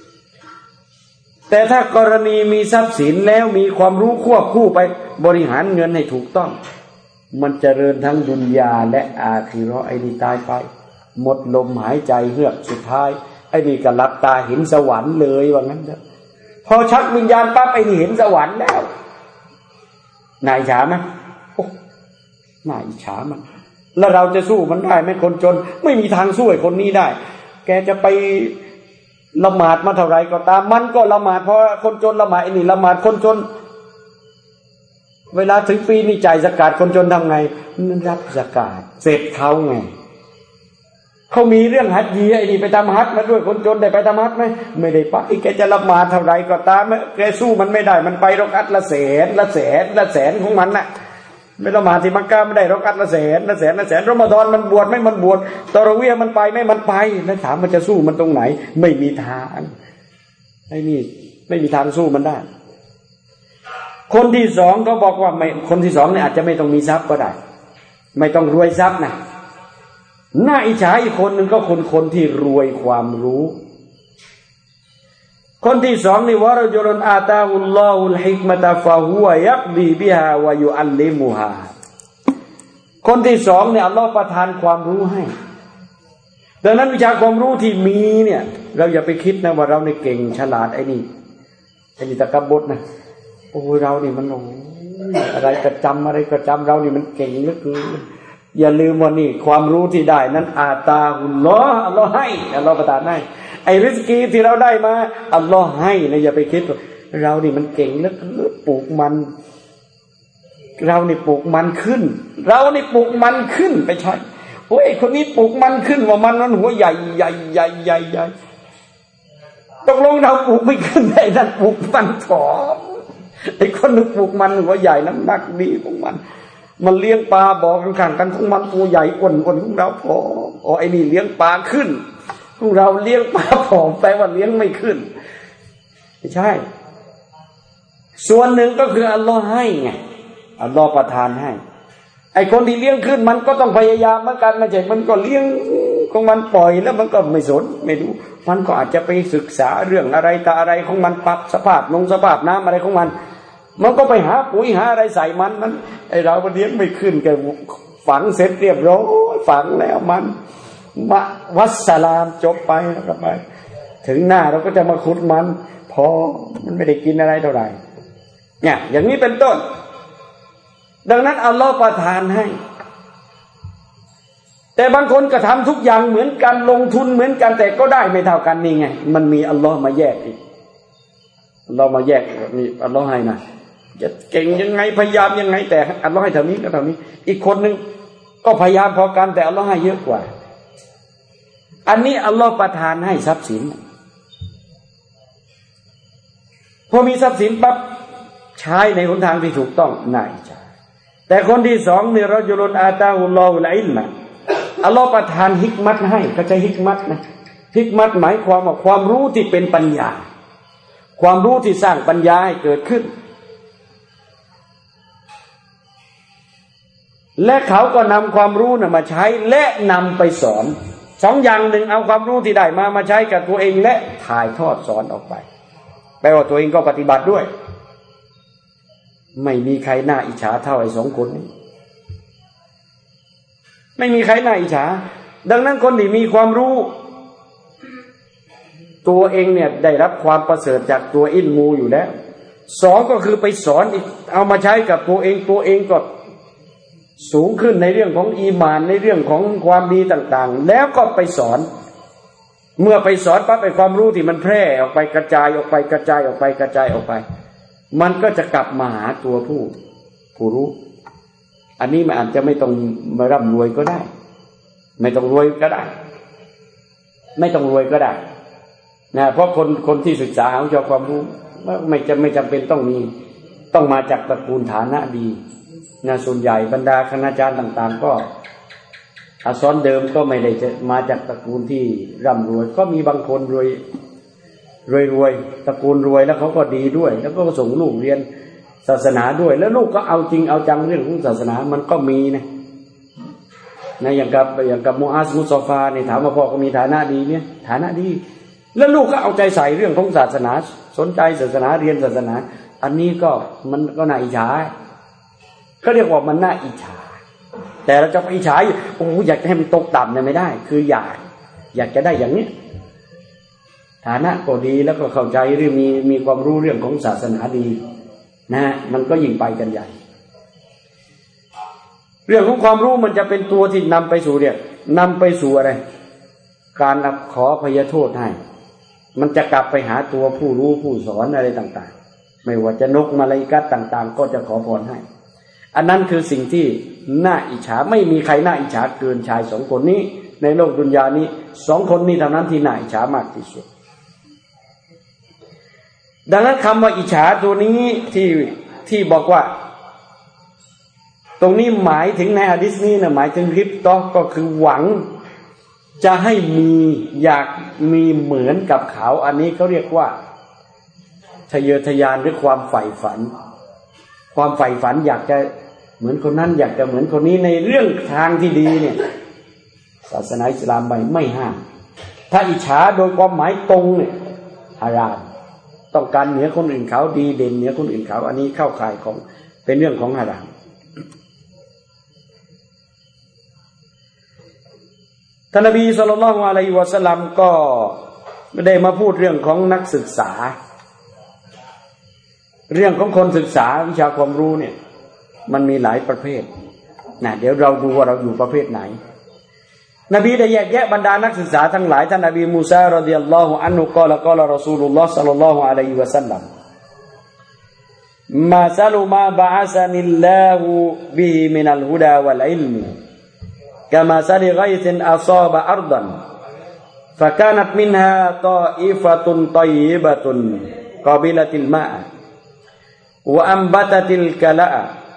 แต่ถ้ากรณีมีทรัพย์สินแล้วมีความรู้ควบคู่ไปบริหารเงินให้ถูกต้องมันเจริญทั้งดุนยาและอาคิเราะห์ไอ้นี่ตายไปหมดลมหายใจเฮือกสุดท้ายไอ้นี่ก็หลับตาเห็นสวรรค์เลยว่างั้นเถอะพอชักวิญญาณปั๊บไอ้นี่เห็นสวรรค์แล้วน่าอิจฉาไหมโอ้น่าอิจฉามันแล้วเราจะสู้มันได้ไหมคนจนไม่มีทางสู้ไอ้คนนี้ได้แกจะไปละหมาดมาเท่าไรก็ตามมันก็ละหมาดเพราะคนจนละหมาดไอ้นี่ละหมาดคนจนเวลาถึงปีนี่จ่ายซะกาตคนจนทำไงรับซะกาตเสร็จเขาไงเขามีเรื่องฮัจญ์ไอ้นี่ไปทำฮัจญ์มาด้วยคนจนได้ไปทำฮัจญ์ไหมไม่ได้ไปแกจะละหมาดเท่าไรก็ตามแกสู้มันไม่ได้มันไปรอกอัตละแสนของมันน่ะไม่ละหมาดที่มักกะไม่ได้รอกอัตละแสนรอมฎอนมันบวชไม่มันบวชตะเราะวีห์มันไปไม่มันไปแล้วถามมันจะสู้มันตรงไหนไม่มีทางไอ้นี่ไม่มีทางสู้มันได้คนที่2ก็บอกว่าไม่คนที่2เนี่ยอาจจะไม่ต้องมีทรัพย์ก็ได้ไม่ต้องรวยทรัพย์นะน่าอิจฉาอีกคนหนึ่งก็คนที่รวยความรู้คนที่2นี่วะรจุลอาตาฮุลลอฮุลฮิกมะตะฟะฮุวะยักดีบิฮาวะยุอัลลิมุฮาคนที่2เนี่ยอัลเลาะห์ประทานความรู้ให้ดังนั้นวิชาความรู้ที่มีเนี่ยเราอย่าไปคิดนะว่าเราเนี่ยเก่งฉลาดไอ้นี่ตะกับบดนะโอ้เรานี่มันอะไรก็จำเรานี่มันเก่งเหลือเกินอย่าลืมว่านี่ความรู้ที่ได้นั้นอาตาฮุลลอฮ์อัลเลาะห์ให้อัลเลาะห์ประทานให้ไอ้ริสกีที่เราได้มาอัลเลาะห์ให้นะอย่าไปคิดว่าเรานี่มันเก่งเหลือเกินปลูกมันเรานี่ปลูกมันขึ้นไปใช่โอ้ยคนนี้ปลูกมันขึ้นว่ามันนั้นหัวใหญ่ใหญ่ใหญ่ใหญ่ใหญ่ตกลงเราปลูกไม่ขึ้นไอ้นั่นปลูกมันผอมไอ้คนนึงปลูกมันหัวใหญ่น้ำหนักดีของมันเลี้ยงปลาบ่อข้างๆกันของมันตัวใหญ่อ้วนของเราผอมอ๋อไอ้นี่เลี้ยงปลาขึ้นของเราเลี้ยงปลาผอมแปลว่าเลี้ยงไม่ขึ้นไม่ใช่ส่วนหนึ่งก็คืออัลลอฮ์ให้ไงอัลลอฮ์ประทานให้ไอ้คนที่เลี้ยงขึ้นมันก็ต้องพยายามเหมือนกันไม่ใช่มันก็เลี้ยงของมันปล่อยแล้วมันก็ไม่สนไม่ดูมันก็อาจจะไปศึกษาเรื่องอะไรต่ออะไรของมันปรับสภาพสภาพน้ำอะไรของมันก็ไปหาปุ๋ยหาอะไรใส่มันไอ้เราเลี้ยงไม่ขึ้นแกฝังเสร็จเรียบร้อยฝังแล้วมันมาวัสสลามจบไปแล้วก็ไปถึงหน้าเราก็จะมาขุดมันพอมันไม่ได้กินอะไรเท่าไหร่เนี่ยอย่างนี้เป็นต้นดังนั้นอัลลอฮ์ประทานให้แต่บางคนก็ทำทุกอย่างเหมือนกันลงทุนเหมือนกันแต่ก็ได้ไม่เท่ากันนี่ไงมันมีอัลลอฮ์มาแยกอีกอัลลอฮ์มาแยกนี่อัลลอฮ์ให้นะจะเก่งยังไงพยายามยังไงแต่อัลลอฮ์ให้เท่านี้ก็เท่านี้อีกคนนึงก็พยายามพอกันแต่อัลลอฮ์ให้เยอะกว่าอันนี้อัลลอฮ์ประทานให้ทรัพย์สินพอมีทรัพย์สินปั๊บใช้ในหนทางที่ถูกต้องน่าอิจฉาแต่คนที่สองเนี่ยเราจุลนอาตาอุลลอฮุลอิลมะอัลลอฮ์ประทานฮิกมัตให้ก็ใช้ฮิกมัตนะฮิกมัตหมายความว่าความรู้ที่เป็นปัญญาความรู้ที่สร้างปัญญาให้เกิดขึ้นและเขาก็นำความรู้มาใช้และนำไปสอนสองอย่างหนึ่งเอาความรู้ที่ได้มาใช้กับตัวเองและถ่ายทอดสอนออกไปแปลว่าตัวเองก็ปฏิบัติด้วยไม่มีใครน่าอิจฉาเท่าไอ้สองคนนี้ไม่มีใครน่าอิจฉาดังนั้นคนที่มีความรู้ตัวเองเนี่ยได้รับความประเสริฐจากตัวอิลมูอยู่แล้วสองก็คือไปสอนอีกเอามาใช้กับตัวเองก็สูงขึ้นในเรื่องของอีหม่านในเรื่องของความดีต่างๆแล้วก็ไปสอนเมื่อไปสอนปั๊บไอ้ความรู้ที่มันแพร่ออกไปกระจายออกไปกระจายออกไปกระจายออกไปมันก็จะกลับมาหาตัวผู้รู้อันนี้มันอาจจะไม่ต้องมาร่ำรวยก็ได้ไม่ต้องรวยก็ได้ไม่ต้องรวยก็ได้นะเพราะคนที่ศึกษาเอาจากความรู้ไม่จำเป็นต้องมาจากตระกูลฐานะดีนะส่วนใหญ่บรรดาคณาจารย์ต่างๆก็อักษรเดิมก็ไม่ได้จะมาจากตระกูลที่ร่ำรวยก็มีบางคนรวยตระกูลรวยแล้วเขาก็ดีด้วยแล้วก็ส่งลูกเรียนศาสนาด้วยแล้วลูกก็เอาจริงเอาจังเรื่องของศาสนามันก็มีนะอย่างกับมูอาซมุซอฟาเนี่ยถามว่าพ่อก็มีฐานะดีเนี่ยฐานะดีแล้วลูกก็เอาใจใส่เรื่องของศาสนาสนใจศาสนาเรียนศาสนาอันนี้ก็มันก็น่าอิจฉาเขาเรียกว่ามันน่าอิจฉาแต่เราจะไปอิจฉาโอ้อยากให้มันตกต่ำเนี่ยไม่ได้คืออยากจะได้อย่างนี้ฐานะก็ดีแล้วก็เข้าใจเรื่องมีความรู้เรื่องของศาสนาดีนะมันก็ยิ่งไปกันใหญ่เรื่องของความรู้มันจะเป็นตัวที่นำไปสู่นำไปสู่อะไรการขออภัยโทษให้มันจะกลับไปหาตัวผู้รู้ผู้สอนอะไรต่างๆไม่ว่าจะนกมาลาอิกะฮ์ต่างๆก็จะขอพรให้อันนั้นคือสิ่งที่น่าอิจฉาไม่มีใครน่าอิจฉาเกินชายสองคนนี้ในโลกดุนยานี้สองคนนี้เท่านั้นที่น่าอิจฉามากที่สุดดังนั้นคำว่าอิจฉาตัวนี้ที่บอกว่าตรงนี้หมายถึงในหะดีษนี้นะหมายถึงริบตอก็คือหวังจะให้มีอยากมีเหมือนกับเขาอันนี้เขาเรียกว่าทะเยอทะยานหรือความใฝ่ฝันอยากจะเหมือนคนนั้นอยากจะเหมือนคนนี้ในเรื่องทางที่ดีเนี่ยศาสนาอิสลามไม่ห้ามถ้าอิจฉาโดยความหมายตรงเนี่ยฮารามต้องการเหนือคนอื่นเขาดีเด่นเหนือคนอื่นเขาอันนี้เข้าข่ายของเป็นเรื่องของฮารามท่านนบีศ็อลลัลลอฮุอะลัยฮิวะซัลลัมก็ได้มาพูดเรื่องของนักศึกษาเรื่องของคนศึกษาวิชาความรู้เนี่ยมันมีหลายประเภทนะเดี๋ยวเราดูว่าเราอยู่ประเภทไหนนบีได้แยกแยะบรรดานักศึกษาทั้งหลายท่านนบีมูซารอฎิยัลลอฮุอันฮุกอลรอซูลุลลอฮ์ศ็อลลัลลอฮุอะลัยฮิวะซัลลัมมาซาลุมาบะอะซานิลลาฮุบิฮิมินัลฮุดาวัลอิลม كمثل غيث أصاب أرضا فكانت منها طائفة طيبة قابلة الماء وأنبتت الكلأ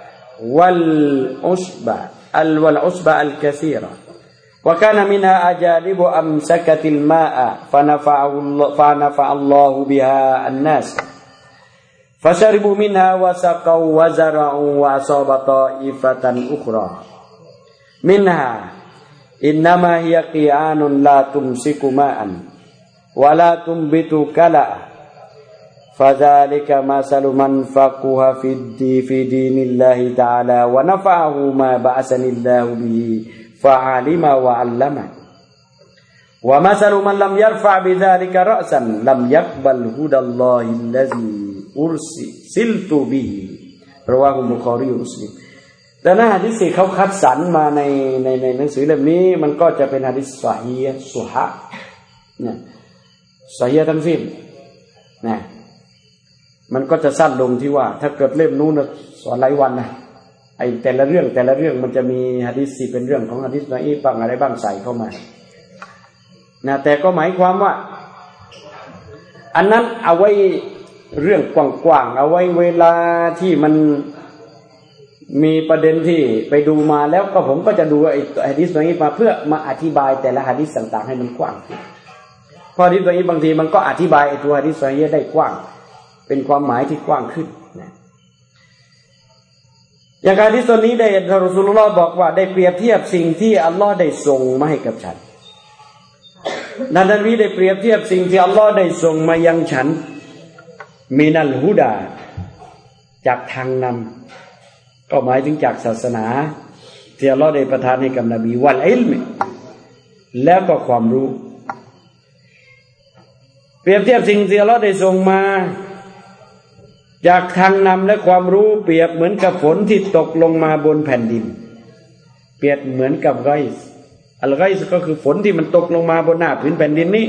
والعشب الكثيرة وكان منها أجانب أمسكت الماء فنفع الله بها الناس فشربوا منها وسقوا وزرعوا وأصاب طائفة أخرى منها إنما هي قيعان لا تمسك ماء ولا تنبت كلأ فذلك مثل من فقه في دين الله تعالى ونفعه ما بعثني الله به فعلم وعلم ومثل من لم يرفع بذلك رأسا لم يقبل هدى الله الذي أرسلت به رواه البخاري ومسلمแต่หน้าหะดีษที่เขาคัดสรรมาในหนังสือเล่มนี้มันก็จะเป็นหะดีษซอฮีฮ์ซุฮะห์เนี่ยซอฮีฮ์ทั้งสิ้นนะมันก็จะสั้นลงที่ว่าถ้าเกิดเล่มนู้นสอนหลายวันนะไอ้แต่ละเรื่องมันจะมีหะดีษที่เป็นเรื่องของหะดีษดออีฟบ้างอะไรบ้างใส่เข้ามานะแต่ก็หมายความว่าอันนั้นเอาไว้เรื่องกว้างๆเอาไว้เวลาที่มันมีประเด็นที่ไปดูมาแล้วก็ผมก็จะดูไอ้หะดีษดออีฟมาเพื่อมาอธิบายแต่ละหะดีษต่างๆให้มันกว้างเพราะหะดีษดออีฟบางทีมันก็อธิบายไอ้ตัวหะดีษซอฮีฮ์ได้กว้างเป็นความหมายที่กว้างขึ้นนะอย่างหะดีษตัวนี้ได้รอซูลุลลอฮ์บอกว่าได้เปรียบเทียบสิ่งที่อัลลอฮ์ได้ส่งมาให้กับฉันนั้นนบีได้เปรียบเทียบสิ่งที่อัลลอฮ์ได้ส่งมายังฉันมินัลฮุดาจากทางนำก็หมายถึงจากศาสนาที่อัลลอฮ์ได้ประทานให้กับนบีวัลอิลมแล้วก็ความรู้เปรียบเทียบสิ่งที่อัลลอฮ์ได้ส่งมาจากทางนำและความรู้เปรียบเหมือนกับฝนที่ตกลงมาบนแผ่นดินเปรียบเหมือนกับไกซ์อัลไกซ์ก็คือฝนที่มันตกลงมาบนหน้าผืนแผ่นดินนี้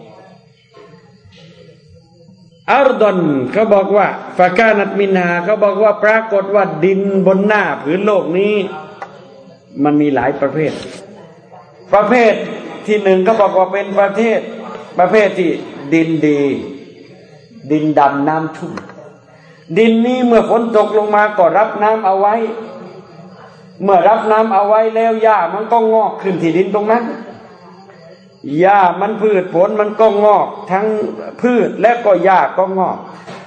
อัรดอนเขาบอกว่าฟะกานัตมินฮาเขาบอกว่าปรากฏว่าดินบนหน้าผืนโลกนี้มันมีหลายประเภทที่หนึ่งเขาบอกว่าเป็นประเภทที่ดินดีดินดำน้ำชุ่มดินนี้เมื่อฝนตกลงมาก็รับน้ำเอาไว้เมื่อรับน้ำเอาไว้แล้วหญ้ามันก็งอกขึ้นที่ดินตรงนั้นหญ้ามันพืชผลมันก็งอกทั้งพืชและก็หญ้าก็งอก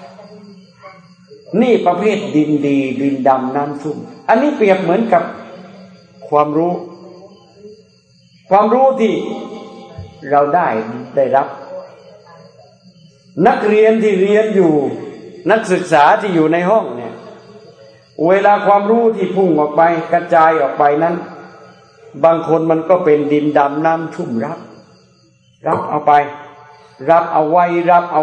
นี่ประเภทดินดีดินดำน้ำชุ่มอันนี้เปรียบเหมือนกับความรู้ที่เราได้รับนักเรียนที่เรียนอยู่นักศึกษาที่อยู่ในห้องเนี่ยเวลาความรู้ที่พุ่งออกไปกระจายออกไปนั้นบางคนมันก็เป็นดินดำน้ำชุ่มรับเอาไปรับเอาไว้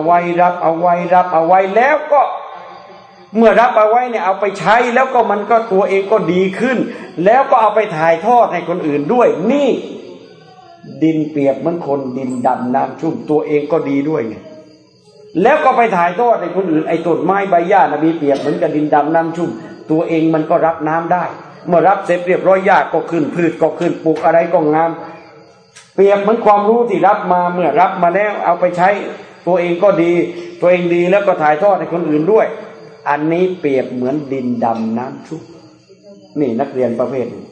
แล้วก็เมื่อรับเอาไว้เนี่ยเอาไปใช้แล้วก็มันก็ตัวเองก็ดีขึ้นแล้วก็เอาไปถ่ายทอดให้คนอื่นด้วยนี่ดินเปรียบเหมือนคนดินดำน้ำชุ่มตัวเองก็ดีด้วยไงแล้วก็ไปถ่ายทอดให้คนอื่นไอ้ต้นไม้ใบหญ้านบีเปรียบเหมือนกับดินดำน้ำชุ่มตัวเองมันก็รับน้ำได้เมื่อรับเสร็จเรียบร้อยหญ้าก็ขึ้นพืชก็ขึ้นปลูกอะไรก็งามเปรียบเหมือนความรู้ที่รับมาเมื่อรับมาแล้วเอาไปใช้ตัวเองก็ดีตัวเองดีแล้วก็ถ่ายทอดให้คนอื่นด้วยอันนี้เปรียบเหมือนดินดำน้ำชุ่มนี่นักเรียนประเภทนี้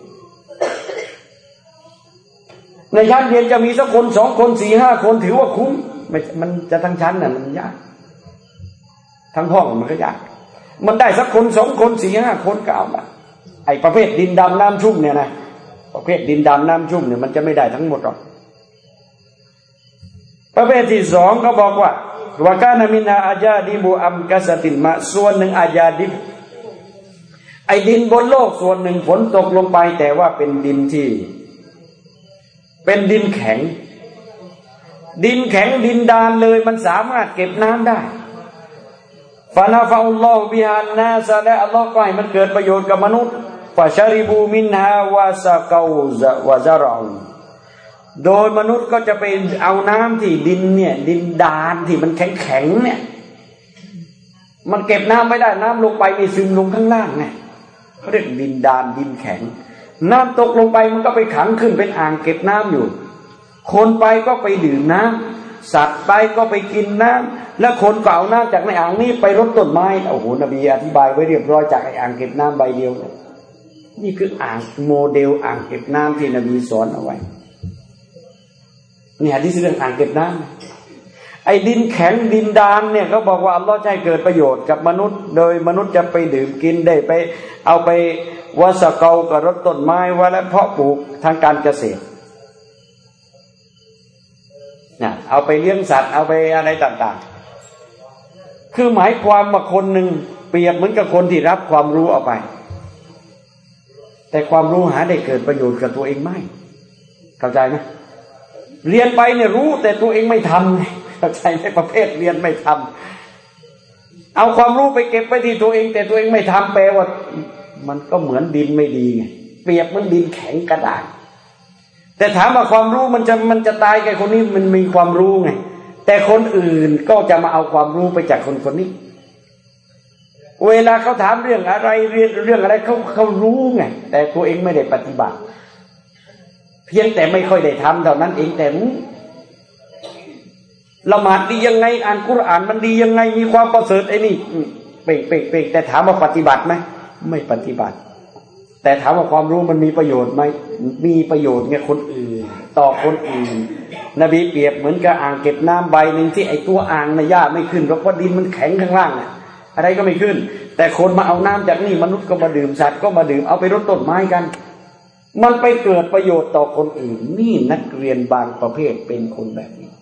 ในชั้นเรียนจะมีสักคน2 คน 4 5 คนถือว่าคุ้มมันจะทั้งชั้นน่ะมันยากทั้งห้องมันก็ยากมันได้สักคน 2 คน 4 5 คนก็เอาละไอ้ประเภทดินดำน้ำชุ่มเนี่ยนะประเภทดินดำน้ำชุ่มเนี่ยมันจะไม่ได้ทั้งหมดหรอกประเภทที่2เขาบอกว่าวะกานะมินาอาญาดิบุอัมกัสตินมาส่วนหนึ่งอาญาดิบไอ้ดินบนโลกส่วนหนึ่งฝนตกลงไปแต่ว่าเป็นดินที่เป็นดินแข็งดินดานเลยมันสามารถเก็บน้ำได้ฟานาฟาอุลลอฮฺบิฮันนาซะและอัลลอฮฺก็ให้มันเกิดประโยชน์กับมนุษย์ฟาชาริบูมินฮาวาซาเกาวะซารอูโดยมนุษย์ก็จะไปเอาน้ำที่ดินเนี่ยดินดานที่มันแข็งเนี่ยมันเก็บน้ำไม่ได้น้ำลงไปมีซึมลงข้างล่างไงเขาเรียกดินดานดินแข็งน้ำตกลงไปมันก็ไปขังขึ้นเป็นอ่างเก็บน้ำอยู่คนไปก็ไปดื่มน้ำสัตว์ไปก็ไปกินน้ำและคนก็เอาน้ำจากในอ่างนี้ไปรดต้นไม้โอ้โหนบีอธิบายไว้เรียบร้อยจากไอ้อ่างเก็บน้ำใบเดียวนี่คืออ่างโมเดลอ่างเก็บน้ำที่นบีสอนเอาไว้นี่หะดีษเรื่องอ่างเก็บน้ำไอ้ดินแข็งดินดานเนี่ยเขาบอกว่าอัลลอฮ์ให้เกิดประโยชน์กับมนุษย์โดยมนุษย์จะไปดื่มกินได้ไปเอาไปวาสเกากับรดต้นไม้ไว้และเพาะปลูกทางการเกษตรนะเอาไปเลี้ยงสัตว์เอาไปอะไรต่างๆคือหมายความว่าคนหนึ่งเปรียบเหมือนกับคนที่รับความรู้เอาไปแต่ความรู้หาได้เกิดประโยชน์กับตัวเองไม่เข้าใจไหมเรียนไปเนี่ยรู้แต่ตัวเองไม่ทำเข้าใจไหมประเภทเรียนไม่ทำเอาความรู้ไปเก็บไว้ที่ตัวเองแต่ตัวเองไม่ทำแปลว่ามันก็เหมือนดินไม่ดีไงเปรียบเหมือนดินแข็งกระด้างแต่ถามว่าความรู้มันจะตายแก่คนนี้มันมีความรู้ไงแต่คนอื่นก็จะมาเอาความรู้ไปจากคนคนนี้เวลาเขาถามเรื่องอะไรเรื่องอะไรเขารู้ไงแต่ตัวเองไม่ได้ปฏิบัติเพียงแต่ไม่ค่อยได้ทำเท่านั้นเองแต่ละหมาดดียังไงอ่านกุรอานมันดียังไงมีความประเสริฐไอ้นี่เป่งแต่ถามว่าปฏิบัติไหมไม่ปฏิบัติแต่ถามว่าความรู้มันมีประโยชน์ไหมมีประโยชน์ไงคนอื่นต่อคนอื่นนบีเปรียบเหมือนกับอ่างเก็บน้ำใบหนึ่งที่ไอ้ตัวอ่างน่ะหญ้าไม่ขึ้นเพราะดินมันแข็งข้างล่างน่ะอะไรก็ไม่ขึ้นแต่คนมาเอาน้ำจากนี่มนุษย์ก็มาดื่มสัตว์ก็มาดื่มเอาไปรดต้นไม้กันมันไปเกิดประโยชน์ต่อคนอื่นนี่นักเรียนบางประเภทเป็นคนแบบนี้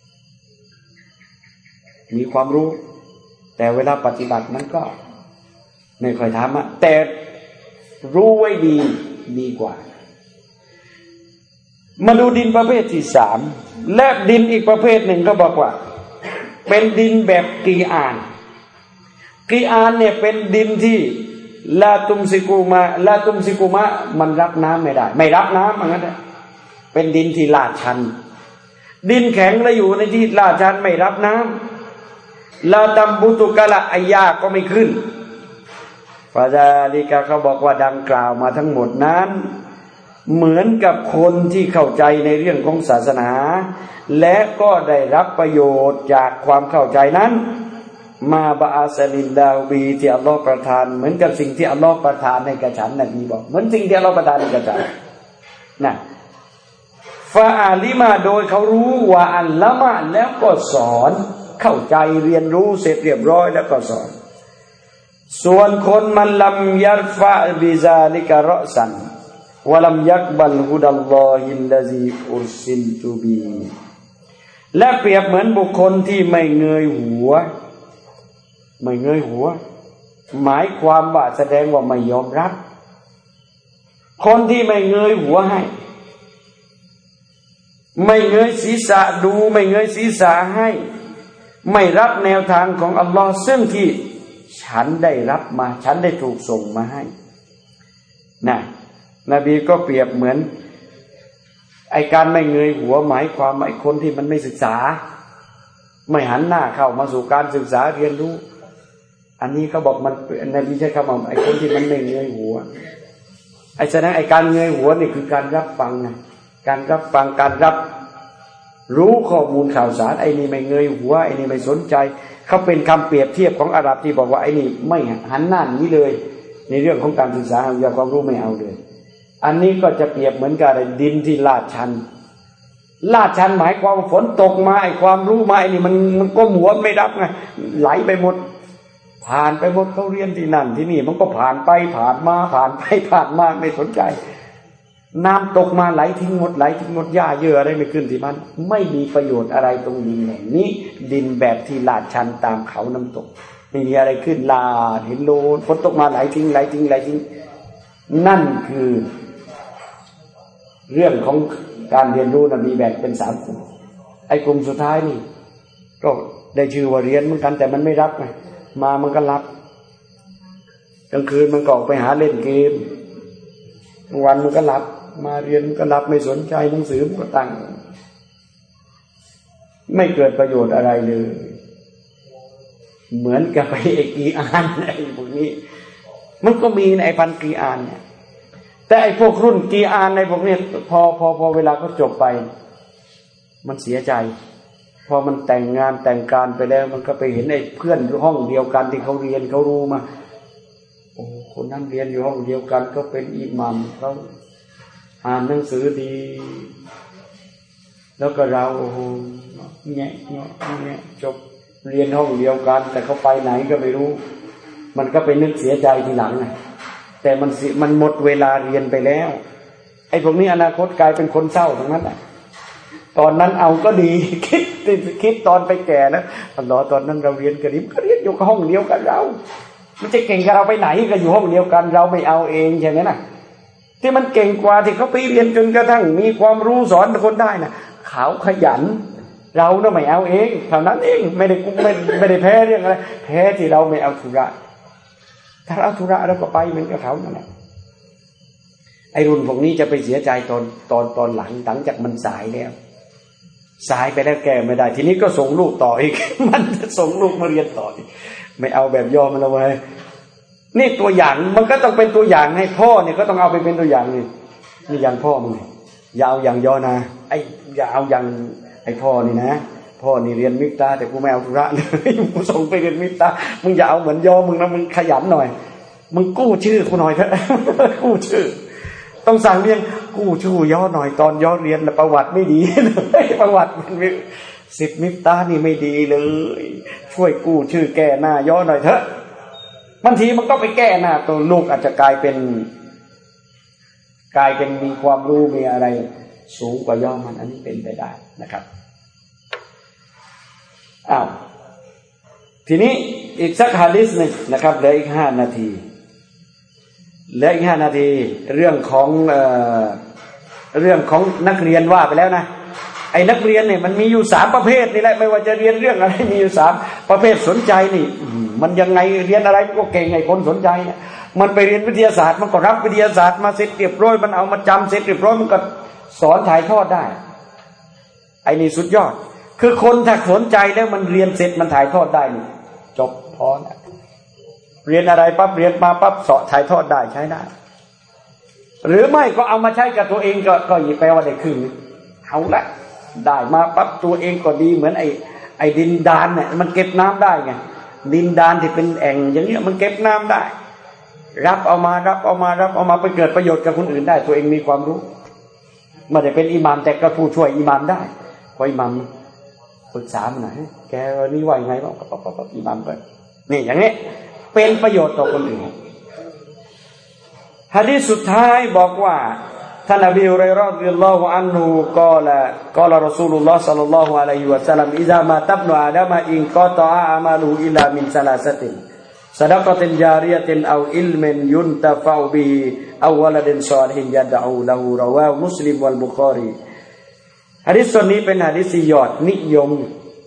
มีความรู้แต่เวลาปฏิบัติมันก็ไม่ค่อยทำอะแต่รู้ไว้ดีกว่ามาดูดินประเภทที่สามและดินอีกประเภทหนึ่งก็บอกว่าเป็นดินแบบกีอานเนี่ยเป็นดินที่ลาตุมซิกูมามันรับน้ำไม่ได้ไม่รับน้ำเหมือนกันเป็นดินที่ลาดชันดินแข็งแล้วอยู่ในที่ลาดชันไม่รับน้ำลาตัมบุตุกะละอายาก็ไม่ขึ้นฟาดาลิกาเขาบอกว่าดังกล่าวมาทั้งหมดนั้นเหมือนกับคนที่เข้าใจในเรื่องของศาสนาและก็ได้รับประโยชน์จากความเข้าใจนั้นมาบาอัสลินดาบีที่อัลลอฮฺประทานเหมือนกับสิ่งที่อัลลอฮฺประทานในกระฉันนบีบอกเหมือนสิ่งที่อัลลอฮฺประทานในกระฉันนะฟาอาลิมาโดยเขารู้ว่าอัลละมาแล้วก็สอนเข้าใจเรียนรู้เสร็จเรียบร้อยแล้วก็สอนส่วนคนมันลัมยัรฟะบิซาลิกะรอซันวะลัมยักบัลฮุดัลลอฮิลลซีอุรซิลตุบีและเปรียบเหมือนบุคคลที่ไม่เงยหัวหมายความว่าแสดงว่าไม่ยอมรับคนที่ไม่เงยหัวให้ไม่เงยศีรษะดูไม่เงยศีรษะให้ไม่รับแนวทางของอัลลอฮ์ซึ่งที่ฉันได้รับมาฉันได้ถูกส่งมาให้นะนบีก็เปรียบเหมือนไอการไม่เงยหัวหมายความไอคนที่มันไม่ศึกษาไม่หันหน้าเข้ามาสู่การศึกษาเรียนรู้อันนี้เขาบอกมันนบีใช้คำว่าไอคนที่มันไม่เงยหัวไอแสดงไอการเงยหัวนี่คือการรับฟังไงการรับฟังการรับรู้ข้อมูลข่าวสารไอ้นี่ไม่เงยหัวไอ้นี่ไม่สนใจเขาเป็นคำเปรียบเทียบของอาหรับที่บอกว่าไอ้นี่ไม่หันหน้าหนีเลยในเรื่องของการศึกษาอยากความรู้ไม่เอาเลยอันนี้ก็จะเปรียบเหมือนกับดินที่ลาดชันหมายความว่าฝนตกมาไอ้ความรู้มาไอ้นี่มันก็หัวไม่รับไงไหลไปหมดผ่านไปหมดเขาเรียนที่นั่นที่นี่มันก็ผ่านไปผ่านมาไม่สนใจน้ำตกมาไหลทิ้งหมดหญ้าเยื่ออะไรไม่ขึ้นที่มันไม่มีประโยชน์อะไรตรงดินแห่งนี้ดินแบบที่ลาดชันตามเขาน้ำตกไม่มีอะไรขึ้นลาดเห็นโลนฝนตกมาไหลทิ้งนั่นคือเรื่องของการเรียนรู้นะมีแบ่งเป็น3กลุ่มไอ้กลุ่มสุดท้ายนี่ก็ได้ชื่อว่าเรียนเหมือนกันแต่มันไม่รับไงมามันก็รับกลางคืนมันก็ออกไปหาเล่นเกมวันมันก็หลับมาเรียนก็หลับไม่สนใจหนังสือก็ตั้งไม่เกิดประโยชน์อะไรเลยเหมือนกับไปกีอานไอ้พวกนี้มันก็มีในพันกีอานเนี่ยแต่ไอ้พวกรุ่นกีอาร์ในพวกนี้พอเวลาก็จบไปมันเสียใจพอมันแต่งงานแต่งการไปแล้วมันก็ไปเห็นไอ้เพื่อนห้องเดียวกันที่เขาเรียนเขารู้มาโอ้คนนั้นเรียนอยู่ห้องเดียวกันก็เป็นอิหมัมเขาอ่านหนังสือดีแล้วก็เราโอ้โหแง่จบเรียนห้องเดียวกันแต่เขาไปไหนก็ไม่รู้มันก็ไปนึกเสียใจทีหลังไงแต่มันหมดเวลาเรียนไปแล้วไอ้พวกนี้อนาคตกลายเป็นคนเศร้าทั้งนั้นแหละตอนนั้นเอาก็ดีคิดตอนไปแก่นะอัลลอฮ์ตอนนั้นเราเรียนกันก็เรียนอยู่ห้องเดียวกันเรามันจะเก่งกับเราไปไหนก็อยู่ห้องเดียวกันเราไม่เอาเองใช่ไหมนะที่มันเก่งกว่าที่เขาไปเรียนจนกระทั่งมีความรู้สอนคนได้นะเขาขยันเราเนี่ยไม่เอาเองเท่านั้นเองไม่ได้แพ้เรื่องอะไรแพ้ที่เราไม่เอาธุระถ้าเอาธุระเราก็ไปเหมือนกับเขานั่นแหละไอรุ่นพวกนี้จะไปเสียใจตอนหลังจากมันสายแล้วสายไปแล้วแก้ไม่ได้ทีนี้ก็ส่งลูกต่ออีกมันจะส่งลูกมาเรียนต่ออีกไม่เอาแบบยอมมันเลยนี่ตัวอย่างมันก็ต้องเป็นตัวอย่างให้พ่อเนี่ยก็ต้องเอาไปเป็นตัวอย่างนี่อย่างพ่อมึงอย่าเอาอย่างยอนะอย่าเอาอย่างไอ้พ่อนี่นะพ่อนี่เรียนมิตรแต่กูไม่เอาธุระเลยกูส่งไปเรียนมิตรมึงอย่าเอาเหมือนยอมึงนะมึงขยันหน่อยมึงกู้ชื่อกูหน่อยเถอะกู้ชื่อต้องสั่งเรียนกู้ชื่อย่อหน่อยตอนย่อเรียนแล้วประวัติไม่ดีประวัติมันสิทธิ์มิตรนี่ไม่ดีเลยช่วยกู้ชื่อแก้หน้าย่อหน่อยเถอะบางทีมันก็ไปแก้หน้าตัวลูกอาจจะกลายเป็นมีความรู้มีอะไรสูงกว่าย่อมันอันนี้เป็นไปได้นะครับทีนี้อีกสักหะดีษนึงนะครับเหลืออีก5 นาทีเรื่องของนักเรียนว่าไปแล้วนะไอ้นักเรียนเนี่ยมันมีอยู่3ประเภทนี่แหละไม่ว่าจะเรียนเรื่องอะไรมีอยู่3ประเภทสนใจนี่มันยังไงเรียนอะไรก็เก่งไอ้คนสนใจเนี่ยมันไปเรียนวิทยาศาสตร์มันก็รับวิทยาศาสตร์มาเสร็จเรียบร้อยมันเอามาจำเสร็จเรียบร้อยมันก็สอนถ่ายทอดได้ไอ้นี่สุดยอดคือคนถ้าสนใจแล้วมันเรียนเสร็จมันถ่ายทอดได้นี่จบพอนะเรียนอะไรปั๊บเรียนมาปั๊บสอนถ่ายทอดได้ใช้ได้หรือไม่ก็เอามาใช้กับตัวเองก็ยิ่งแปลว่าได้ครึ่งเอาละได้มาปั๊บตัวเองก็ดีเหมือนไอ้ดินดานเนี่ยมันเก็บน้ำได้ไงดินดานที่เป็นแอ่งอย่างเงี้ยมันเก็บน้ำได้รับเอามาไปเกิดประโยชน์กับคนอื่นได้ตัวเองมีความรู้ไม่ได้เป็นอิหม่ามแต่ก็ผู้ช่วยอิหม่ามได้พออิหม่ามปรึกษามันหน่อยแกนี่ว่ายังไงบ้างปั๊บอิหม่ามก็นี่อย่างนี้เป็นประโยชน์ต่อคนอื่นหะดีษสุดท้ายบอกว่าท่านอบีฮุรอยเราะห์รอฎิยัลลอฮุอันฮุกล่าวรอซูลุลลอฮ์ศ็อลลัลลอฮุอะลัยฮิวะซัลลัมอิซามาตับนุอาดามะอินกอตออามาลุอิลามินซะลาซะตินซะดะกะตินญาริยะตินเอาอิลมินยุนตะฟะอุบิฮิเอาวะละดินศอลิฮินยะดะอูละฮูรอวามุสลิมวัลบุคอรีหะดีษนี้เป็นหะดีษยอดนิยม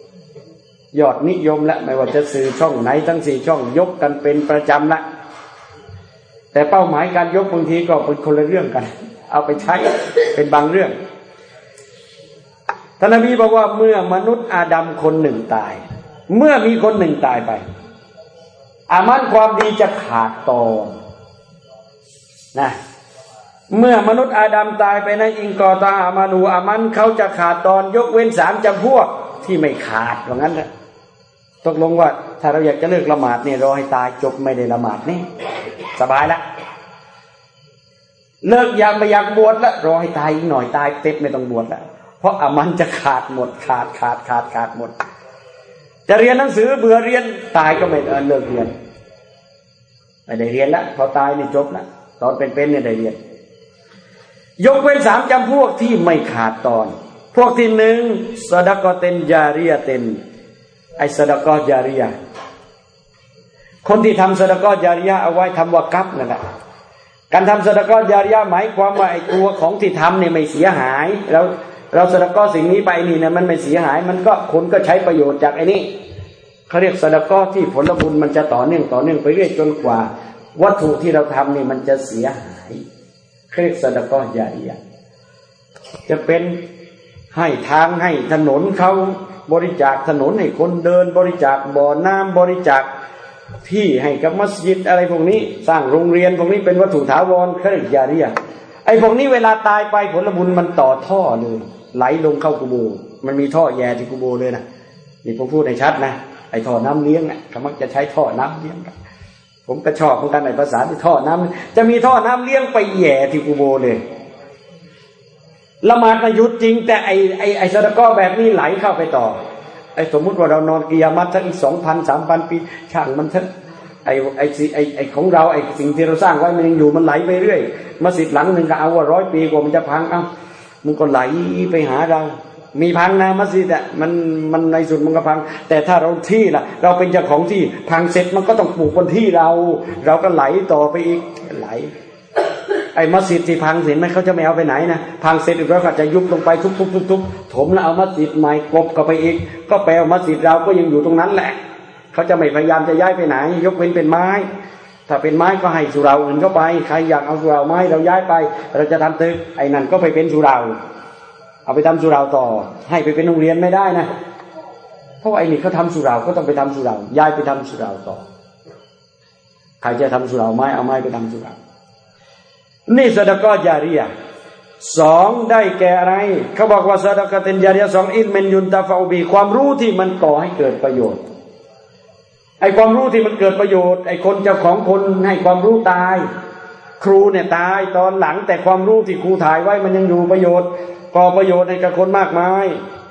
และไม่ว่าจะสื่อช่องไหนทั้ง4ช่องยกกันเป็นประจำละแต่เป้าหมายการยกบางทีก็เป็นคนละเรื่องกันเอาไปใช้เป็นบางเรื่องท่านนบีบอกว่าเมื่อมนุษย์อาดัมคนหนึ่งตายเมื่อมีคนหนึ่งตายไปอามันความดีจะขาดตอนนะเมื่อมนุษย์อาดัมตายไปในอิงกอตาอามานูอามันเขาจะขาดตอนยกเว้น3 จำพวกที่ไม่ขาดว่างั้นนะตกลงว่าถ้าเราอยากจะเลิกละหมาดเนี่ยรอให้ตายจบไม่ได้ละหมาดนี่สบายละเลิกไม่อยากบวชละรอให้ตายอีกหน่อยตายเต็มไม่ต้องบวชละเพราะอามันจะขาดหมดขาดหมดจะเรียนหนังสือเบื่อเรียนตายก็ไม่เลิกเรียนไม่ได้เรียนละพอตายนี่จบละตอนเป็นเนี่ยได้เรียนยกเว้น3 จำพวกที่ไม่ขาดตอนพวกที่1ซะดะกอตุนญาริยะตุนไอ้ซะดะกอญาริยะคนที่ทำซะดะกอญาริยะเอาไว้ทำวะกัฟนั่นแหละการทำซะดะกอญาริยะหมายความว่าไอ้ตัวของที่ทำเนี่ยไม่เสียหายเราซะดะกอสิ่งนี้ไปนี่เนี่ยมันไม่เสียหายมันก็คนก็ใช้ประโยชน์จากไอ้นี่เขาเรียกซะดะกอที่ผลบุญมันจะต่อเนื่องไปเรื่อยจนกว่าวัตถุที่เราทำนี่มันจะเสียหายเขาเรียกซะดะกอญาริยะจะเป็นให้ทางให้ถนนเขาบริจาคถนนให้คนเดินบริจาคบ่อน้ำบริจาคที่ให้กับมัสยิดอะไรพวกนี้สร้างโรงเรียนพวกนี้เป็นวัตถุถาวรเขาเรียกญาริยะห์อ้พวกนี้เวลาตายไปผลบุญมันต่อท่อเลยไหลลงเข้ากุโบร์มันมีท่อแย่ที่กุโบร์เลยนะนี่ผมพูดในชัดนะไอ้ท่อน้ำเลี้ยงเขามักจะใช้ท่อน้ำเลี้ยงกันผมก็ชอบเหมือนกันในภาษาที่ท่อน้ำจะมีท่อน้ำเลี้ยงไปแย่ที่กุโบร์เลยละหมาดมายุดจริงแต่ไอ้ซะดะกอแบบนี้ไหลเข้าไปต่อไอ้สมมุติว่าเรานอนกิยามัตสักอีก 2,000 3,000 ปีช่างมันเถอะไอ้ของเราไอ้สิ่งที่เราสร้างไว้มันยังอยู่มันไหลไปเรื่อยมัสยิดหลังนึงก็เอาว่า100 ปีกว่ามันจะพังมันก็ไหลไปหาเรามีพังนะมัสยิดมันในสุดมันก็พังแต่ถ้าเราที่ล่ะเราเป็นเจ้าของที่พังเสร็จมันก็ต้องปลูกบนที่เราก็ไหลต่อไปอีกไหลไอ้มัสยิดที่พังเสร็จไหมเขาจะไม่เอาไปไหนนะพังเสร็จแล้วก็จะยุบลงไปทุบถมแล้วเอามัสยิดใหม่กบเข้าไปอีกก็แปลว่ามัสยิดเราก็ยังอยู่ตรงนั้นแหละเขาจะไม่พยายามจะย้ายไปไหนยกเว้นเป็นไม้ถ้าเป็นไม้ก็ให้สุเหร่าอื่นเข้าไปใครอยากเอาสุเหร่าไม้เราย้ายไปเราจะทำตึกไอ้นั่นก็ไปเป็นสุเหร่าเอาไปทำสุเหร่าต่อให้ไปเป็นโรงเรียนไม่ได้นะเพราะไอ้นี่เขาทำสุเหร่าก็ต้องไปทำสุเหร่าย้ายไปทำสุเหร่าต่อใครจะทำสุเหร่าไม้เอาไม้ไปทำสุเหร่านี่ซะดะกอฮ์ญาริยะห์2ได้แก่อะไรเขาบอกว่าซะดะกอฮ์ญาริยะห์2อิลมินยุนตะฟะอูบิความรู้ที่มันก่อให้เกิดประโยชน์ไอ้ความรู้ที่มันเกิดประโยชน์ไอ้คนเจ้าของคนให้ความรู้ตายครูเนี่ยตายตอนหลังแต่ความรู้ที่ครูถ่ายไว้มันยังอยู่ประโยชน์ก่อประโยชน์ให้กับคนมากมาย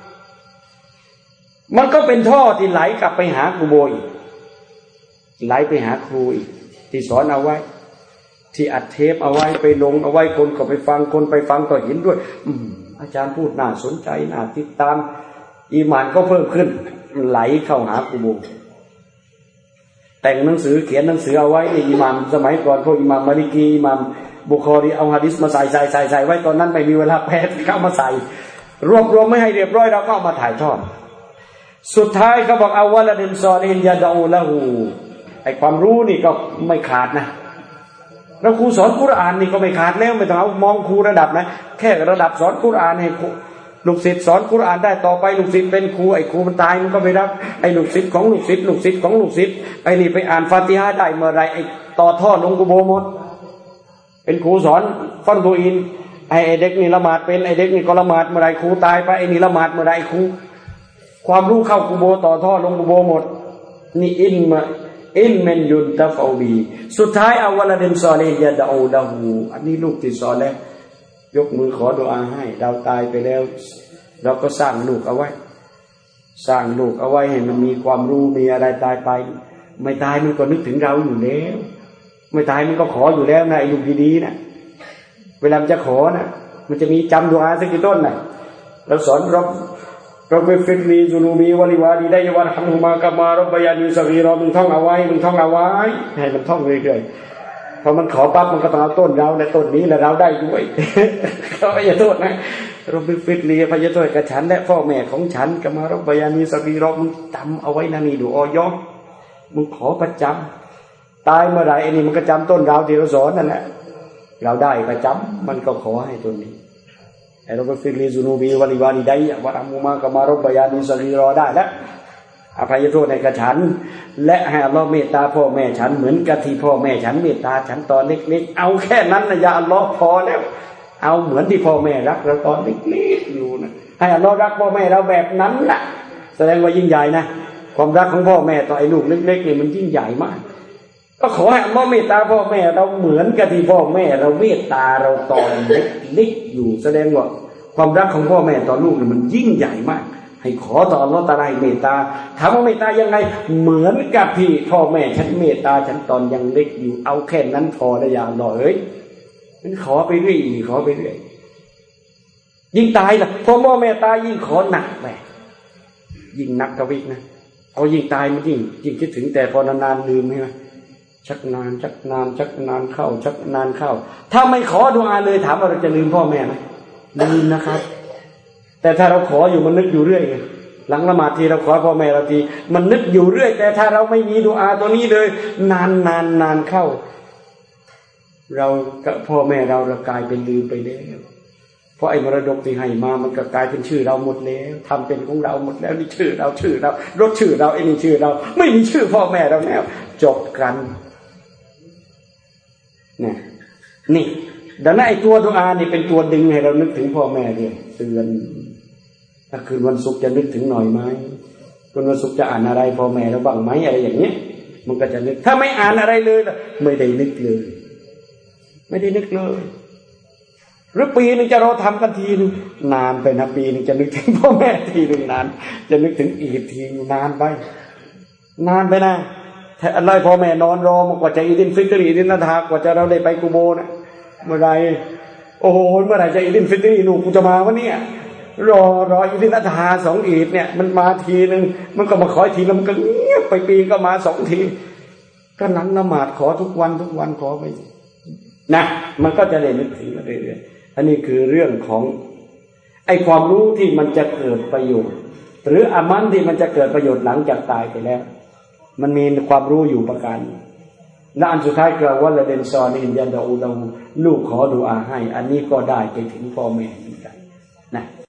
มันก็เป็นท่อที่ไหลกลับไปหาครูโบอีกไหลไปหาครูอีกที่สอนเอาไว้ที่อัดเทปเอาไว้ไปลงเอาไว้คนก็ไปฟังคนไปฟังก็เห็นด้วยอาจารย์พูดน่าสนใจน่าติดตามอีหม่านก็เพิ่มขึ้นไหลเข้าหาครูโบแต่งหนังสือเขียนหนังสือเอาไว้ในอิหม่ามสมัยก่อนพวกอิหม่ามมาลิกีอิหม่ามบุคอรีเอาหะดีษมาใส่ไว้ตอนนั้นไม่มีเวลาแปลเข้ามาใส่รวบรวมไม่ให้เรียบร้อยเราก็เอามาถ่ายทอดสุดท้ายเขาบอกเอาวะละดินซอลินยาดอูละหูไอ้ความรู้นี่ก็ไม่ขาดนะแล้วครูสอนกุรอานนี่ก็ไม่ขาดแล้วไม่ต้องเอามองครูระดับนะแค่ระดับสอนกุรอานให้ลูกศิษย์สอนกุรอานได้ต่อไปลูกศิษย์เป็นครูไอ้ครูมันตายมันก็ไม่รับไอ้ลูกศิษย์ของลูกศิษย์ลูกศิษย์ของลูกศิษย์ไอ้นี่ไปอ่านฟาติฮะห์ได้เมื่อไรไอ้ต่อท่อลงกุโบร์หมดเป็นครูสอนฟัรดูอินไอ้เด็กนี่ละหมาดเป็นไอ้เด็กนี่ก็ละหมาดเมื่อไรครูตายไปไอ้นี่ละหมาดเมื่อไรครูความรู้เข้ากุโบร์ต่อท่อลงกุโบร์หมดนี่อิลมันยุนตะฟะอูบีสุดท้ายเอาวะละดินซอลิฮ์ยะดอูละหูอันนี้ลูกที่สอนแล้วยกมือขอดุอาให้เราตายไปแล้วเราก็สร้างลูกเอาไว้ให้มันมีความรู้มีอะไรตายไปไม่ตายมันก็นึกถึงเราอยู่แล้วไม่ตายมันก็ขออยู่แล้วนะไอ้ลูกดีๆนะเวลามันจะขอนะมันจะมีจำดุอาสักกี่ต้นนะเราสอนเราไปฟิกรีซุนูบีวะลิวาดีได้ยะวะฮัมฮุมากะมารบบยานีซะกีรอมึงท่องเอาไว้ให้มันท่องเรื่อยๆพอมันขอปั๊บมันก็ต้องเอาต้นเราและต้นนี้และเราได้ด้วยก็อย่าโทษนะเราไปฟิกรีพยาโทษกับฉันและพ่อแม่ของฉันกะมารบบยานีซะกีรอมึงจำเอาไว้นะนี่ดูออยมึงขอประจำตายเมื่อไหร่ไอ้นี่มันก็จำต้นเราที่เราสอนนั่นแหละเราได้ประจำมันก็ขอให้ต้นนี้เราก็ฟิกรีซุนูบีวะลิวาดีได้ยะวะฮัมฮุมากะมารบบยานีซะกีรอได้แล้วอภัยโทษในกระฉันและให้อัลลอฮ์เมตตาพ่อแม่ฉันเหมือนกับที่พ่อแม่ฉันเมตตาฉันตอนเล็กๆเอาแค่นั้นนะอย่าอัลลอฮ์พอแล้วเอาเหมือนที่พ่อแม่รักเราตอนเล็กๆอยู่นะให้อัลลอฮ์รักพ่อแม่เราแบบนั้นแหละแสดงว่ายิ่งใหญ่นะความรักของพ่อแม่ต่อไอ้ลูกเล็กๆนี่มันยิ่งใหญ่มากก็ขอให้อัลลอฮ์เมตตาพ่อแม่เราเหมือนกับที่พ่อแม่เราเมตตาเราตอนเล็กๆอยู่แสดงว่าความรักของพ่อแม่ต่อลูกนี่มันยิ่งใหญ่มากให้ขอต่ออัลเลาะห์ตะอาลาให้เมตตาถามว่าเมตตายังไงเหมือนกับที่พ่อแม่ฉันเมตตาฉันตอนยังเล็กอยู่เอาแค่นั้นพอได้อย่าอัลเลาะห์เอ้ยมันขอไปเรื่อยยิ่งตายล่ะพอพ่อแม่ตายยิ่งขอหนักไปยิ่งหนักกว่าอีกนะเอายิ่งตายมันยิ่งคิดถึงแต่พอนานๆลืมใช่ไหมชักนานเข้าถ้าไม่ขอดุอาเลยถามว่าเราจะลืมพ่อแม่ไหมลืมนะครับแต่ถ้าเราขออยู่มันนึกอยู่เรื่อยไงหลังละหมาดทีเราขอพ่อแม่เราทีมันนึกอยู่เรื่อยแต่ถ้าเราไม่มีดุอาตัวนี้เลยนานเข้าเรากับพ่อแม่เรากลายเป็นลืมไปแล้วเพราะไอ้มรดกที่ให้มามันก็กลายเป็นชื่อเราหมดแล้วทำเป็นของเราหมดแล้วนี่ชื่อเรารถชื่อเราไอ้นี่ชื่อเราไม่มีชื่อพ่อแม่เราแล้วจบกันนี่ดังนั้นไอ้ตัวดุอานี่เป็นตัวดึงให้เรานึกถึงพ่อแม่เรื่อยเตือนถ้าคืนวันศุกร์จะนึกถึงหน่อยไหมคืนวันศุกร์จะอ่านอะไรพ่อแม่เราบ้างไหมอะไรอย่างเงี้ยมันก็จะนึกถ้าไม่อ่านอะไรเลยไม่ได้นึกเลยไม่ได้นึกเลยหรือปีนึงจะเราทำกันทีนึงนานไปนะปีนึงจะนึกถึงพ่อแม่ทีนึงนานจะนึกถึงอีกทีนานไปนะถ้าอะไรพ่อแม่นอนรอมากว่าจะอีดินฟิตรีอีดินนาทากว่าจะเราได้ไปกุโบนะเมื่อไรโอ้โหเมื่อไรจะอีดินฟิตรีหนูกูจะมาวะเนี่ยรออีดินนาทา2อีดเนี่ยมันมาทีนึงมันก็มาขอทีแล้วมันก็เงียบไปปีก็มา2ทีก็นั่งละหมาดขอทุกวันขอไปนะมันก็จะได้นึกถึงมาเรื่อยๆอันนี้คือเรื่องของไอ้ความรู้ที่มันจะเกิดประโยชน์หรืออามันที่มันจะเกิดประโยชน์หลังจากตายไปแล้วมันมีความรู้อยู่ประการและอันสุดท้ายกล่าวว่าละเดนซอนินยันดาอูลาลูกขอดุอาให้อันนี้ก็ได้ไปถึงพ่อแม่เหมือนกันนะ